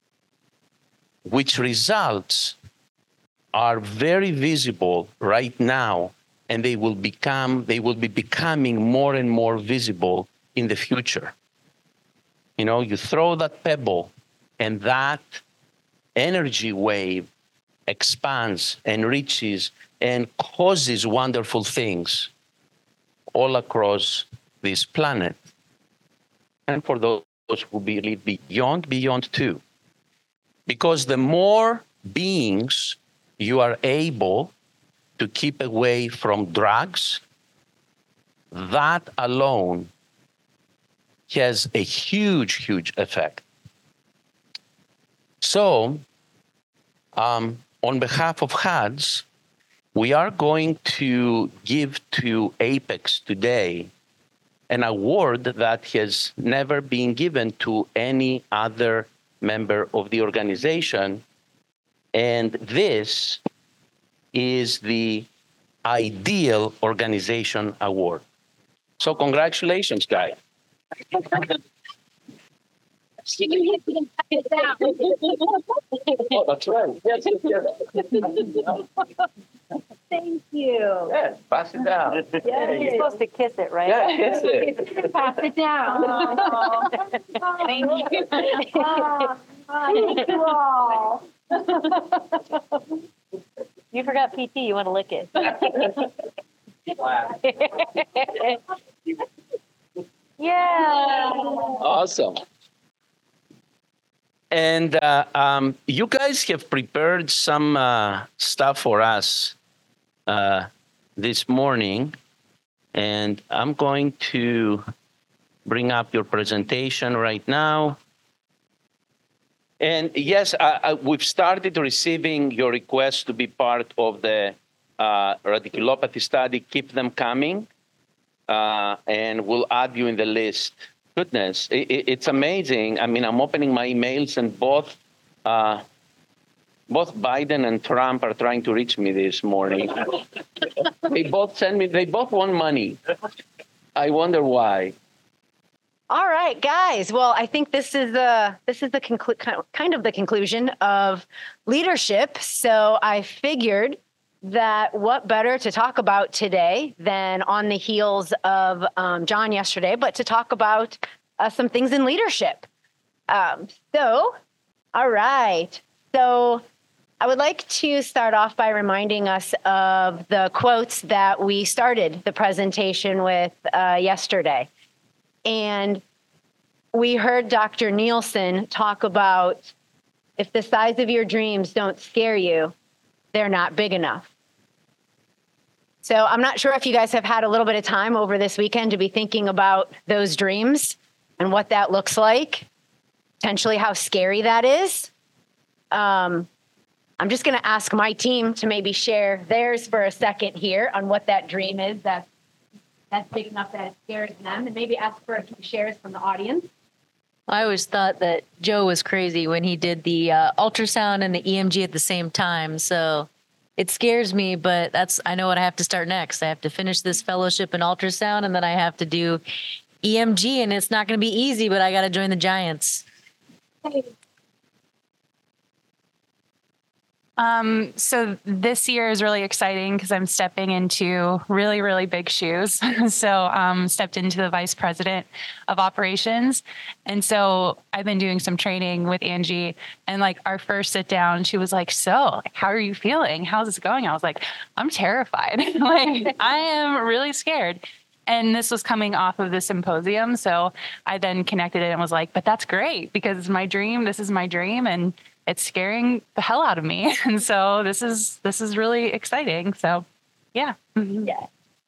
which results are very visible right now, and they will become, they will be becoming more and more visible in the future. You know, you throw that pebble, and that energy wave expands and reaches and causes wonderful things all across this planet. And for those who believe beyond, beyond too. Because the more beings you are able to keep away from drugs, that alone has a huge, huge effect. So, um, on behalf of H A D S, we are going to give to Apex today an award that has never been given to any other member of the organization. And this is the Ideal Organization Award. So congratulations, guys. Oh, that's right. Yes, yes, yes. Thank you. Yes, pass it down. Yeah, you're supposed to kiss it, right? Yeah, kiss it. Pass it down. Oh, thank you. Oh, thank you all. You forgot P T. You want to lick it? Yeah. Awesome. And uh, um, you guys have prepared some uh, stuff for us uh, this morning, and I'm going to bring up your presentation right now. And yes, I, I, we've started receiving your requests to be part of the uh, radiculopathy study. Keep them coming, uh, and we'll add you in the list. Goodness, it, it, it's amazing. I mean, I'm opening my emails, and both uh, Both Biden and Trump are trying to reach me this morning. They both send me, they both want money. I wonder why. All right, guys. Well, I think this is the this is the conclu- kind of the conclusion of leadership. So I figured that what better to talk about today than on the heels of um, John yesterday, but to talk about uh, some things in leadership. Um, so, all right. So I would like to start off by reminding us of the quotes that we started the presentation with uh, yesterday. And we heard Doctor Nielsen talk about if the size of your dreams don't scare you, they're not big enough. So I'm not sure if you guys have had a little bit of time over this weekend to be thinking about those dreams and what that looks like, potentially how scary that is. Um, I'm just going to ask my team to maybe share theirs for a second here on what that dream is that's, that's big enough that it scares them, and maybe ask for a few shares from the audience. I always thought that Joe was crazy when he did the uh, ultrasound and the E M G at the same time. So it scares me, but that's I know what I have to start next. I have to finish this fellowship in ultrasound, and then I have to do E M G, and it's not going to be easy, but I got to join the Giants. Um, so this year is really exciting because I'm stepping into really, really big shoes. so um, stepped into the vice president of operations. And so I've been doing some training with Angie, and like our first sit down, she was like, so like, how are you feeling? How's this going? I was like, I'm terrified. like I am really scared. And this was coming off of the symposium. So I then connected it and was like, but that's great because it's my dream. This is my dream. And it's scaring the hell out of me. And so this is, this is really exciting. So yeah. Yeah.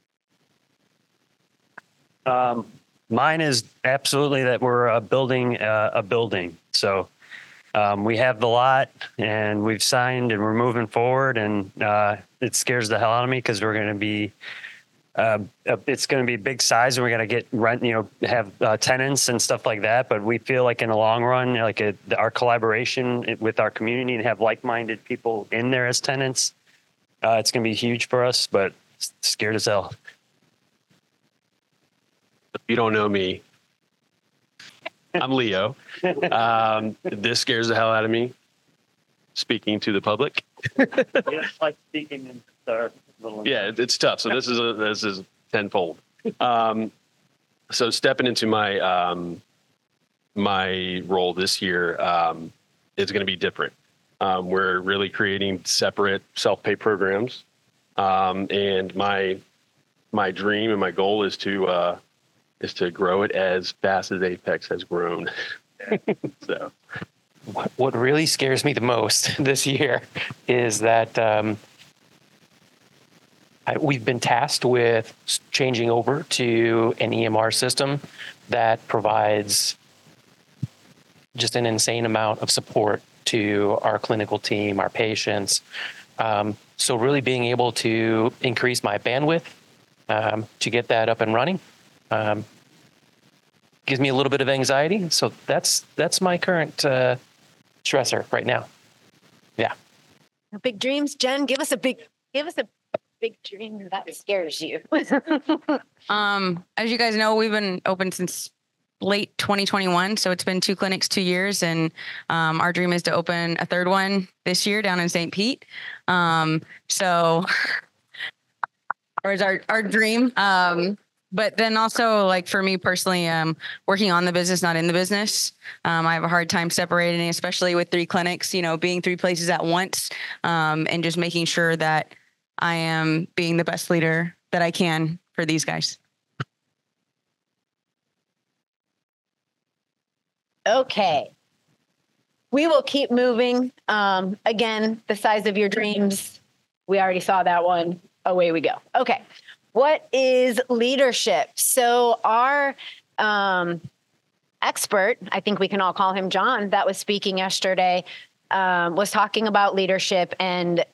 Um, mine is absolutely that we're uh, building uh, a building. So um, we have the lot and we've signed and we're moving forward, and uh, it scares the hell out of me because we're going to be Uh, it's going to be big size, and we're going to get rent, you know, have uh, tenants and stuff like that. But we feel like in the long run, like a, our collaboration with our community and have like-minded people in there as tenants, uh, it's going to be huge for us, but scared as hell. If you don't know me, I'm Leo. Um, this scares the hell out of me. Speaking to the public. It's like speaking in the little. Yeah, it's tough. So this is a, this is tenfold. Um, so stepping into my um, my role this year um, is going to be different. Um, we're really creating separate self-pay programs, um, and my my dream and my goal is to uh, is to grow it as fast as Apex has grown. so. What, what really scares me the most this year is that um, I, we've been tasked with changing over to an E M R system that provides just an insane amount of support to our clinical team, our patients. Um, so really being able to increase my bandwidth um, to get that up and running um, gives me a little bit of anxiety. So that's that's my current uh, stressor right now. Yeah. Big dreams, Jen. Give us a big, give us a big dream that scares you. Um, as you guys know, we've been open since late twenty twenty-one. So it's been two clinics, two years. And um, our dream is to open a third one this year down in Saint Pete. Um, so, or is our, our dream. Um, But then also, like for me personally, um, working on the business, not in the business, um, I have a hard time separating, especially with three clinics, you know, being three places at once, um, and just making sure that I am being the best leader that I can for these guys. Okay. We will keep moving. Um, again, the size of your dreams. We already saw that one. Away we go. Okay. What is leadership? So our um, expert, I think we can all call him John, that was speaking yesterday, um, was talking about leadership. And,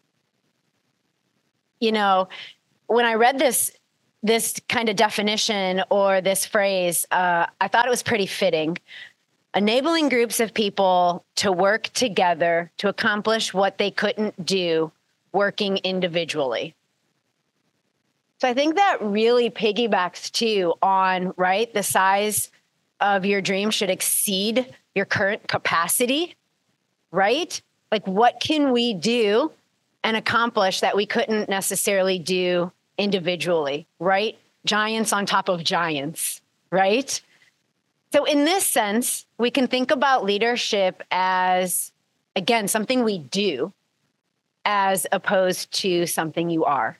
you know, when I read this, this kind of definition or this phrase, uh, I thought it was pretty fitting. enabling groups of people to work together to accomplish what they couldn't do working individually. So I think that really piggybacks too on, right, the size of your dream should exceed your current capacity, right? Like, what can we do and accomplish that we couldn't necessarily do individually, right? Giants on top of giants, right? So in this sense, we can think about leadership as, again, something we do as opposed to something you are.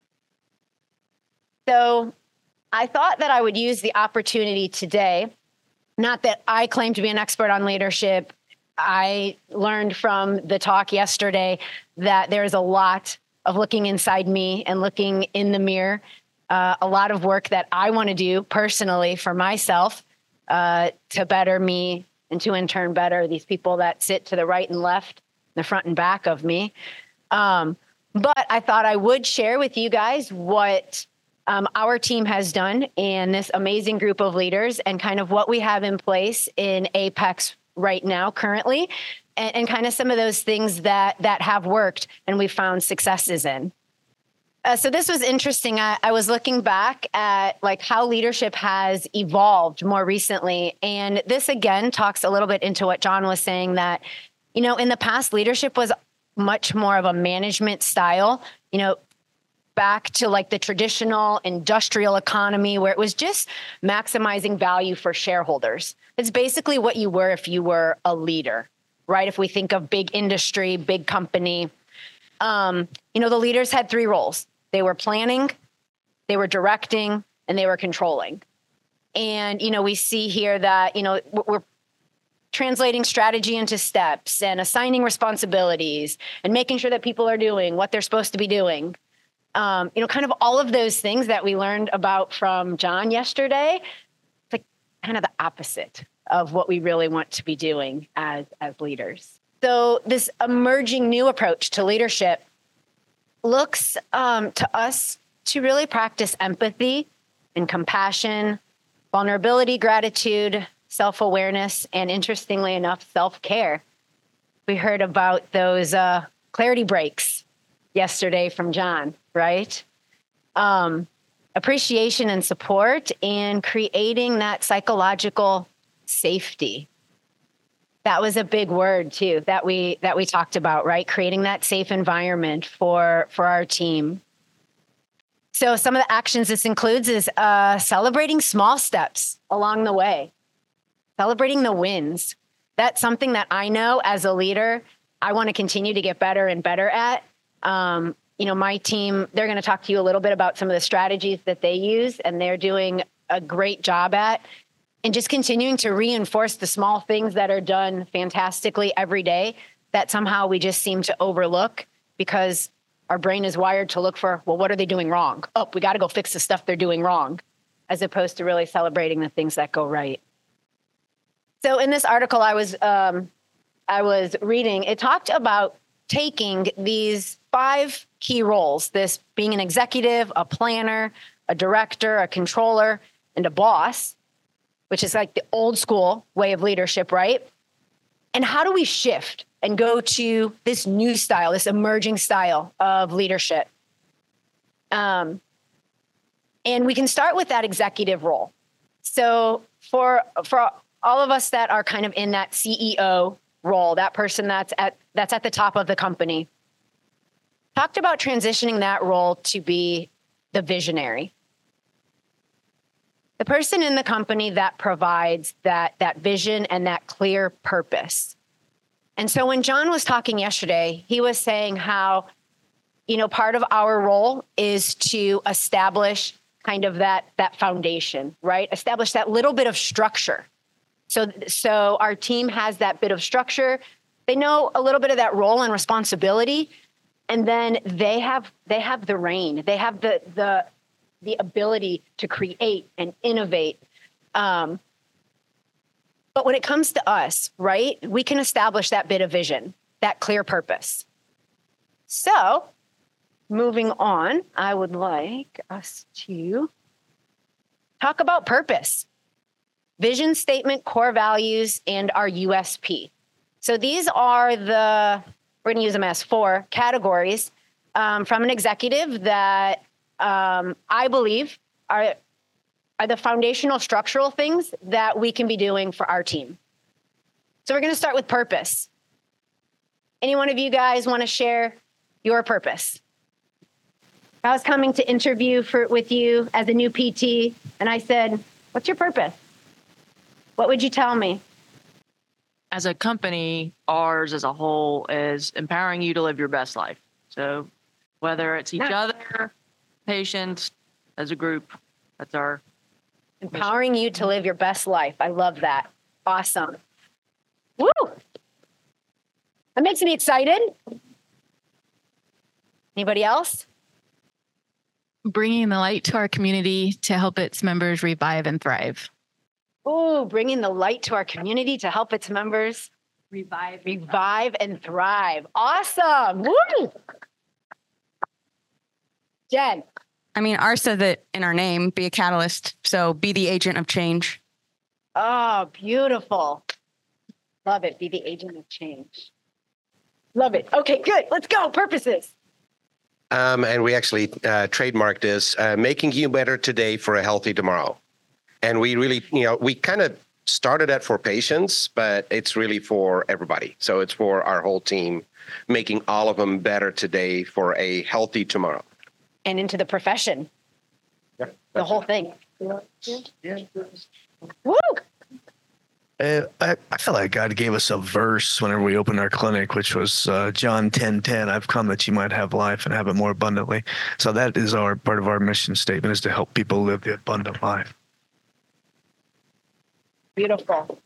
So I thought that I would use the opportunity today, not that I claim to be an expert on leadership. I learned from the talk yesterday that there's a lot of looking inside me and looking in the mirror, uh, a lot of work that I want to do personally for myself uh, to better me and to in turn better these people that sit to the right and left, the front and back of me. Um, but I thought I would share with you guys what um, our team has done and this amazing group of leaders and kind of what we have in place in Apex right now currently, and, and kind of some of those things that that have worked and we found successes in. Uh, so this was interesting. I, I was looking back at like how leadership has evolved more recently. And this again talks a little bit into what John was saying, that, you know, in the past, leadership was much more of a management style, you know, back to like the traditional industrial economy where it was just maximizing value for shareholders. It's basically what you were if you were a leader, right? If we think of big industry, big company, um, you know, the leaders had three roles. They were planning, they were directing, and they were controlling. And, you know, we see here that, you know, we're translating strategy into steps and assigning responsibilities and making sure that people are doing what they're supposed to be doing. Um, you know, kind of all of those things that we learned about from John yesterday, it's like kind of the opposite of what we really want to be doing as, as leaders. So this emerging new approach to leadership looks um, to us to really practice empathy and compassion, vulnerability, gratitude, self-awareness, and interestingly enough, self-care. We heard about those uh, clarity breaks yesterday from John, right? Um, appreciation and support, and creating that psychological safety. That was a big word too that we that we talked about, right? Creating that safe environment for for our team. So some of the actions this includes is uh, celebrating small steps along the way, celebrating the wins. That's something that I know as a leader, I want to continue to get better and better at. Um, you know, my team, they're going to talk to you a little bit about some of the strategies that they use, and they're doing a great job at. And just continuing to reinforce the small things that are done fantastically every day that somehow we just seem to overlook because our brain is wired to look for, well, what are they doing wrong? Oh, we got to go fix the stuff they're doing wrong, as opposed to really celebrating the things that go right. So in this article I was um, I was reading, it talked about taking these five key roles, this being an executive, a planner, a director, a controller, and a boss, which is like the old school way of leadership, right? And how do we shift and go to this new style, this emerging style of leadership? Um, and we can start with that executive role. So for for all of us that are kind of in that C E O role, that person that's at that's at the top of the company, talked about transitioning that role to be the visionary. The person in the company that provides that, that vision and that clear purpose. And so when John was talking yesterday, he was saying how, you know, part of our role is to establish kind of that, that foundation, right? Establish that little bit of structure. So, so our team has that bit of structure. They know a little bit of that role and responsibility. And then they have, they have the reign. They have the, the, the ability to create and innovate. Um, but when it comes to us, right, we can establish that bit of vision, that clear purpose. So moving on, I would like us to talk about purpose. vision statement, core values, and our U S P. So these are the, we're going to use them as four categories um, from an executive that um, I believe are, are the foundational structural things that we can be doing for our team. So we're going to start with purpose. Any one of you guys want to share your purpose? I was coming to interview for with you as a new P T, and I said, what's your purpose? What would you tell me? As a company, ours as a whole is empowering you to live your best life. So whether it's each other, patients, as a group, that's our empowering you to live your best life. I love that. Awesome. Woo! That makes me excited. Anybody else? Bringing the light to our community to help its members revive and thrive. Ooh, bringing the light to our community to help its members revive, revive and thrive. Awesome. Woo! Jen. I mean, ours said that in our name, be a catalyst. So be the agent of change. Oh, beautiful. Love it. Be the agent of change. Love it. Okay, good. Let's go. Purposes. Um, and we actually uh, trademarked this, uh, making you better today for a healthy tomorrow. And we really, you know, we kind of started that for patients, but it's really for everybody. So it's for our whole team, making all of them better today for a healthy tomorrow. And into the profession. Yeah, the whole thing. Yeah. Yeah. Woo! Uh, I, I feel like God gave us a verse whenever we opened our clinic, which was uh, John ten ten. I've come that you might have life and have it more abundantly. So that is our part of our mission statement, is to help people live the abundant life. Beautiful.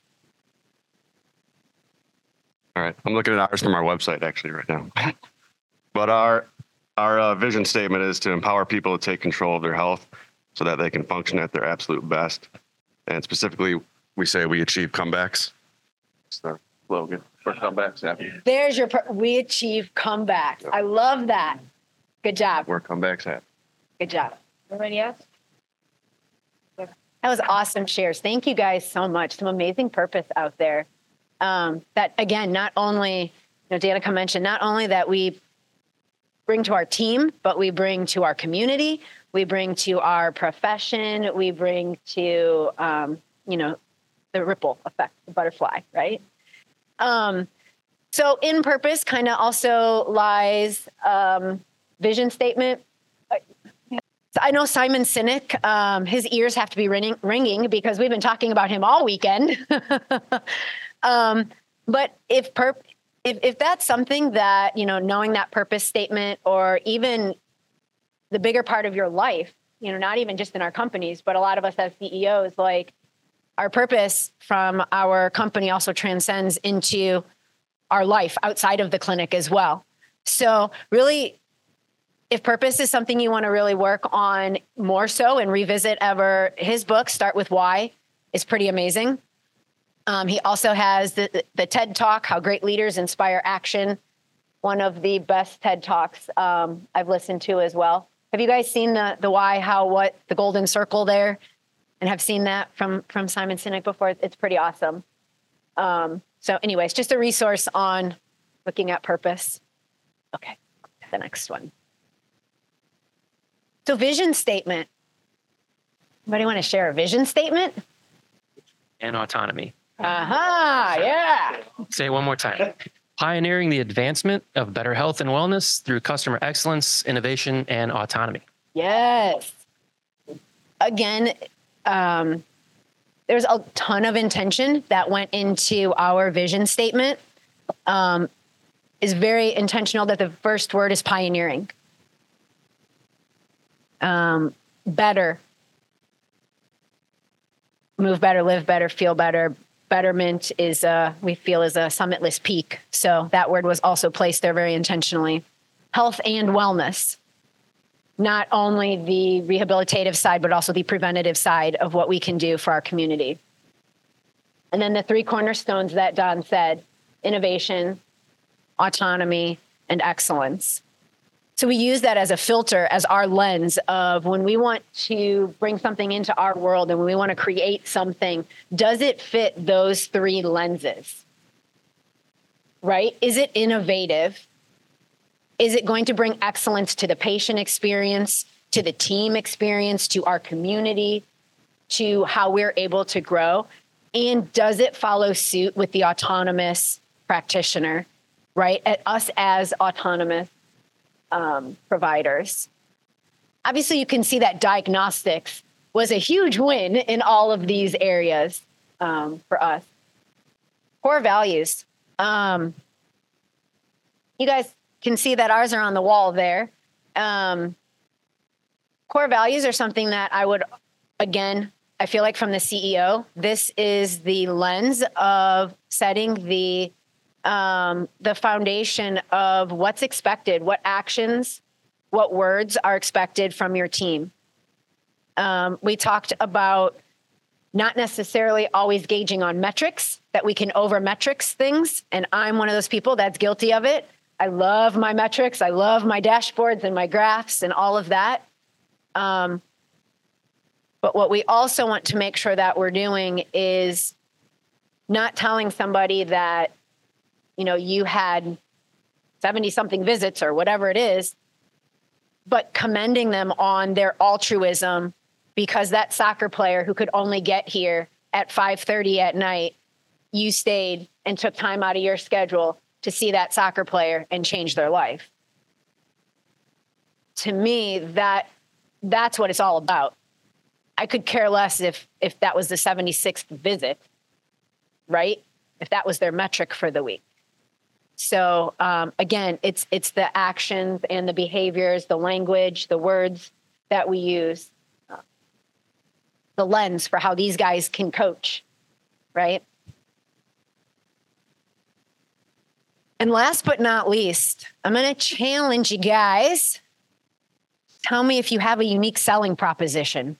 All right, I'm looking at ours from our website actually right now. But our our uh, vision statement is to empower people to take control of their health so that they can function at their absolute best. And specifically, we say we achieve comebacks. That's our slogan for comebacks happen. There's your, per- we achieve comeback. I love that. Good job. Where comebacks happen. Good job. Anybody else? That was awesome shares. Thank you guys so much. Some amazing purpose out there. Um, that again, not only, you know, Danica mentioned, not only that we bring to our team, but we bring to our community, we bring to our profession, we bring to, um, you know, the ripple effect, the butterfly, right? Um, so in purpose kind of also lies um, vision statement. So I know Simon Sinek, um, his ears have to be ringing, ringing because we've been talking about him all weekend. um, but if, perp, if if that's something that, you know, knowing that purpose statement, or even the bigger part of your life, you know, not even just in our companies, but a lot of us as C E Os, like, our purpose from our company also transcends into our life outside of the clinic as well. So really, if purpose is something you want to really work on more so and revisit ever, his book, Start With Why, is pretty amazing. Um, he also has the, the TED Talk, How Great Leaders Inspire Action, one of the best TED Talks um, I've listened to as well. Have you guys seen the the why, how, what, the golden circle there? And have seen that from, from Simon Sinek before. It's pretty awesome. Um, so anyways, just a resource on looking at purpose. Okay, the next one. So vision statement. Anybody want to share a vision statement? And autonomy. Aha, yeah. Say it one more time. Pioneering the advancement of better health and wellness through customer excellence, innovation, and autonomy. Yes. Again, um, there's a ton of intention that went into our vision statement. Um, is very intentional that the first word is pioneering. Um, better. Move better, live better, feel better. Betterment is, a, we feel, is a summitless peak. So that word was also placed there very intentionally. Health and wellness. Not only the rehabilitative side, but also the preventative side of what we can do for our community. And then the three cornerstones that Don said, innovation, autonomy, and excellence. So we use that as a filter, as our lens of when we want to bring something into our world and when we want to create something, does it fit those three lenses? Right? Is it innovative? Is it going to bring excellence to the patient experience, to the team experience, to our community, to how we're able to grow? And does it follow suit with the autonomous practitioner, right? At us as autonomous um, providers. Obviously, you can see that diagnostics was a huge win in all of these areas um, for us. Core values. Um, you guys can see that ours are on the wall there. Um, core values are something that I would, again, I feel like from the C E O, this is the lens of setting the um, the foundation of what's expected, what actions, what words are expected from your team. Um, we talked about not necessarily always gauging on metrics, that we can over metrics things. And I'm one of those people that's guilty of it. I love my metrics. I love my dashboards and my graphs and all of that. Um, but what we also want to make sure that we're doing is not telling somebody that, you know, you had seventy something visits or whatever it is, but commending them on their altruism because that soccer player who could only get here at five thirty at night, you stayed and took time out of your schedule to see that soccer player and change their life. To me, that that's what it's all about. I could care less if if that was the seventy-sixth visit, right? If that was their metric for the week. So um, again, it's it's the actions and the behaviors, the language, the words that we use, uh, the lens for how these guys can coach, right? And last but not least, I'm going to challenge you guys. Tell me if you have a unique selling proposition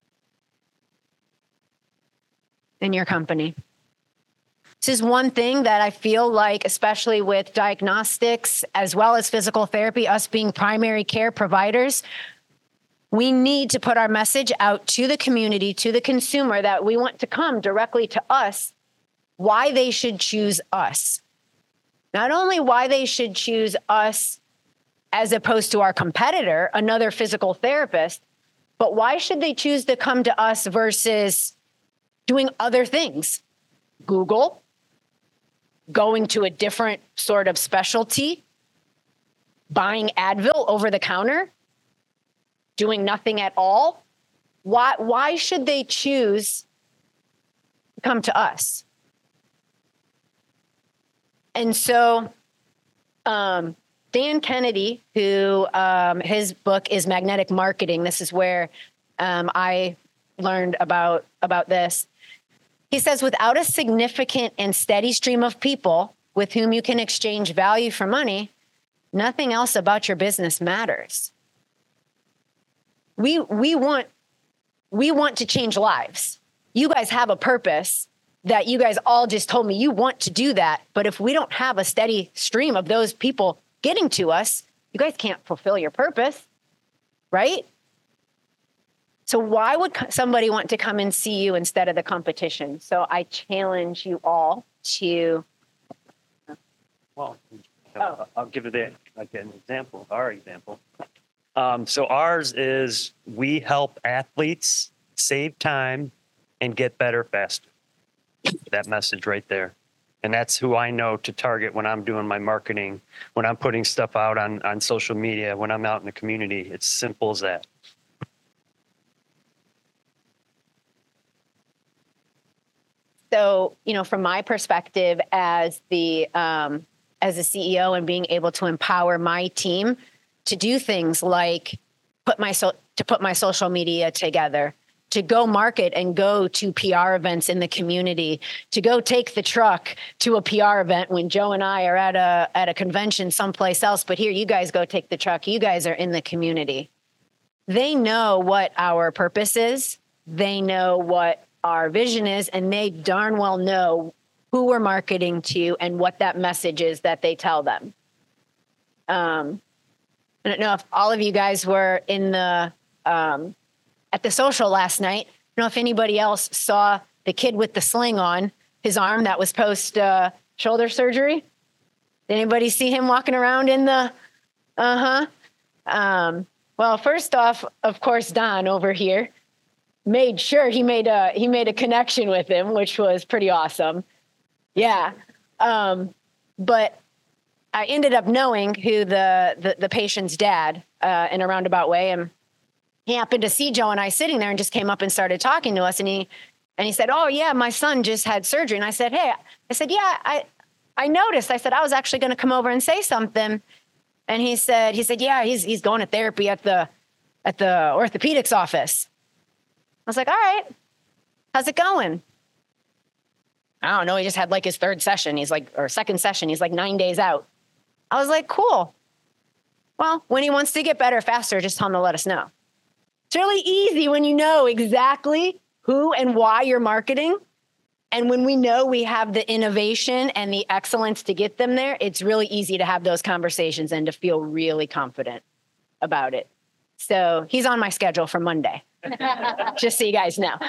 in your company. This is one thing that I feel like, especially with diagnostics as well as physical therapy, us being primary care providers, we need to put our message out to the community, to the consumer, that we want to come directly to us, why they should choose us. Not only why they should choose us as opposed to our competitor, another physical therapist, but why should they choose to come to us versus doing other things? Google, going to a different sort of specialty, buying Advil over the counter, doing nothing at all. Why, why should they choose to come to us? And so um, Dan Kennedy, who um, his book is Magnetic Marketing. This is where um, I learned about, about this. He says, without a significant and steady stream of people with whom you can exchange value for money, nothing else about your business matters. We, we, want, we want to change lives. You guys have a purpose that you guys all just told me you want to do that. But if we don't have a steady stream of those people getting to us, you guys can't fulfill your purpose, right? So why would somebody want to come and see you instead of the competition? So I challenge you all to. Well, oh. I'll give it a, like an example, our example. Um, so ours is we help athletes save time and get better faster. That message right there. And that's who I know to target when I'm doing my marketing, when I'm putting stuff out on, on social media, when I'm out in the community. It's simple as that. So, you know, from my perspective as the um, as a C E O and being able to empower my team to do things like put my so to put my social media together, to go market and go to P R events in the community, to go take the truck to a P R event when Joe and I are at a at a convention someplace else. But here, you guys go take the truck. You guys are in the community. They know what our purpose is. They know what our vision is, and they darn well know who we're marketing to and what that message is that they tell them. Um, I don't know if all of you guys were in the um, at the social last night. I don't know if anybody else saw the kid with the sling on his arm that was post uh, shoulder surgery. Did anybody see him walking around in the? Uh huh. Um, well, first off, of course, Don over here made sure he made a he made a connection with him, which was pretty awesome. Yeah. Um, but I ended up knowing who the the, the patient's dad uh, in a roundabout way, and he happened to see Joe and I sitting there and just came up and started talking to us, and he and he said, "Oh yeah, my son just had surgery." And I said, "Hey," I said, "Yeah, I I noticed." I said, "I was actually going to come over and say something." And he said, he said, "Yeah, he's he's going to therapy at the at the orthopedics office." I was like, "All right, how's it going?" I don't know. He just had like his third session. He's like, or second session. He's like nine days out. I was like, "Cool. Well, when he wants to get better faster, just tell him to let us know." It's really easy when you know exactly who and why you're marketing. And when we know we have the innovation and the excellence to get them there, it's really easy to have those conversations and to feel really confident about it. So he's on my schedule for Monday, just so you guys know.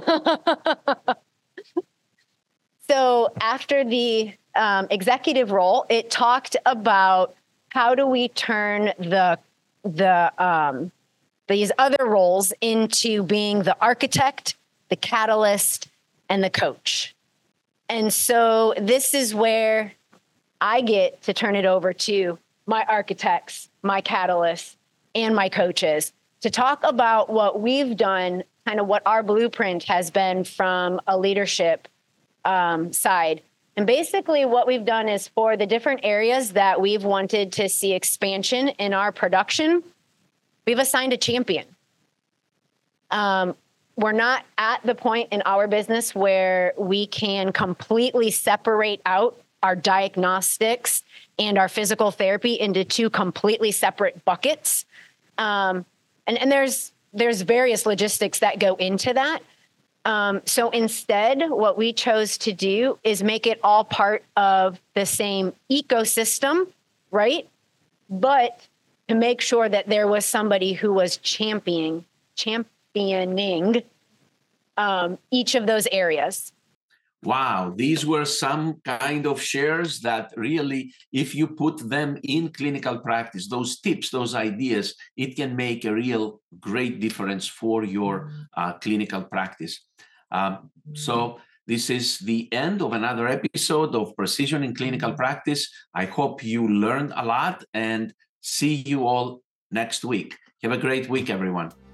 So after the um, executive role, it talked about how do we turn the the um, these other roles into being the architect, the catalyst, and the coach. And so this is where I get to turn it over to my architects, my catalysts, and my coaches to talk about what we've done, kind of what our blueprint has been from a leadership um, side. And basically what we've done is for the different areas that we've wanted to see expansion in our production, we've assigned a champion. Um, We're not at the point in our business where we can completely separate out our diagnostics and our physical therapy into two completely separate buckets. Um, and, and there's there's various logistics that go into that. Um, so instead, what we chose to do is make it all part of the same ecosystem, right? But to make sure that there was somebody who was championing, championing um, each of those areas. Wow, these were some kind of shares that really, if you put them in clinical practice, those tips, those ideas, it can make a real great difference for your uh, clinical practice. Um, so this is the end of another episode of Precision in Clinical Practice. I hope you learned a lot and see you all next week. Have a great week, everyone.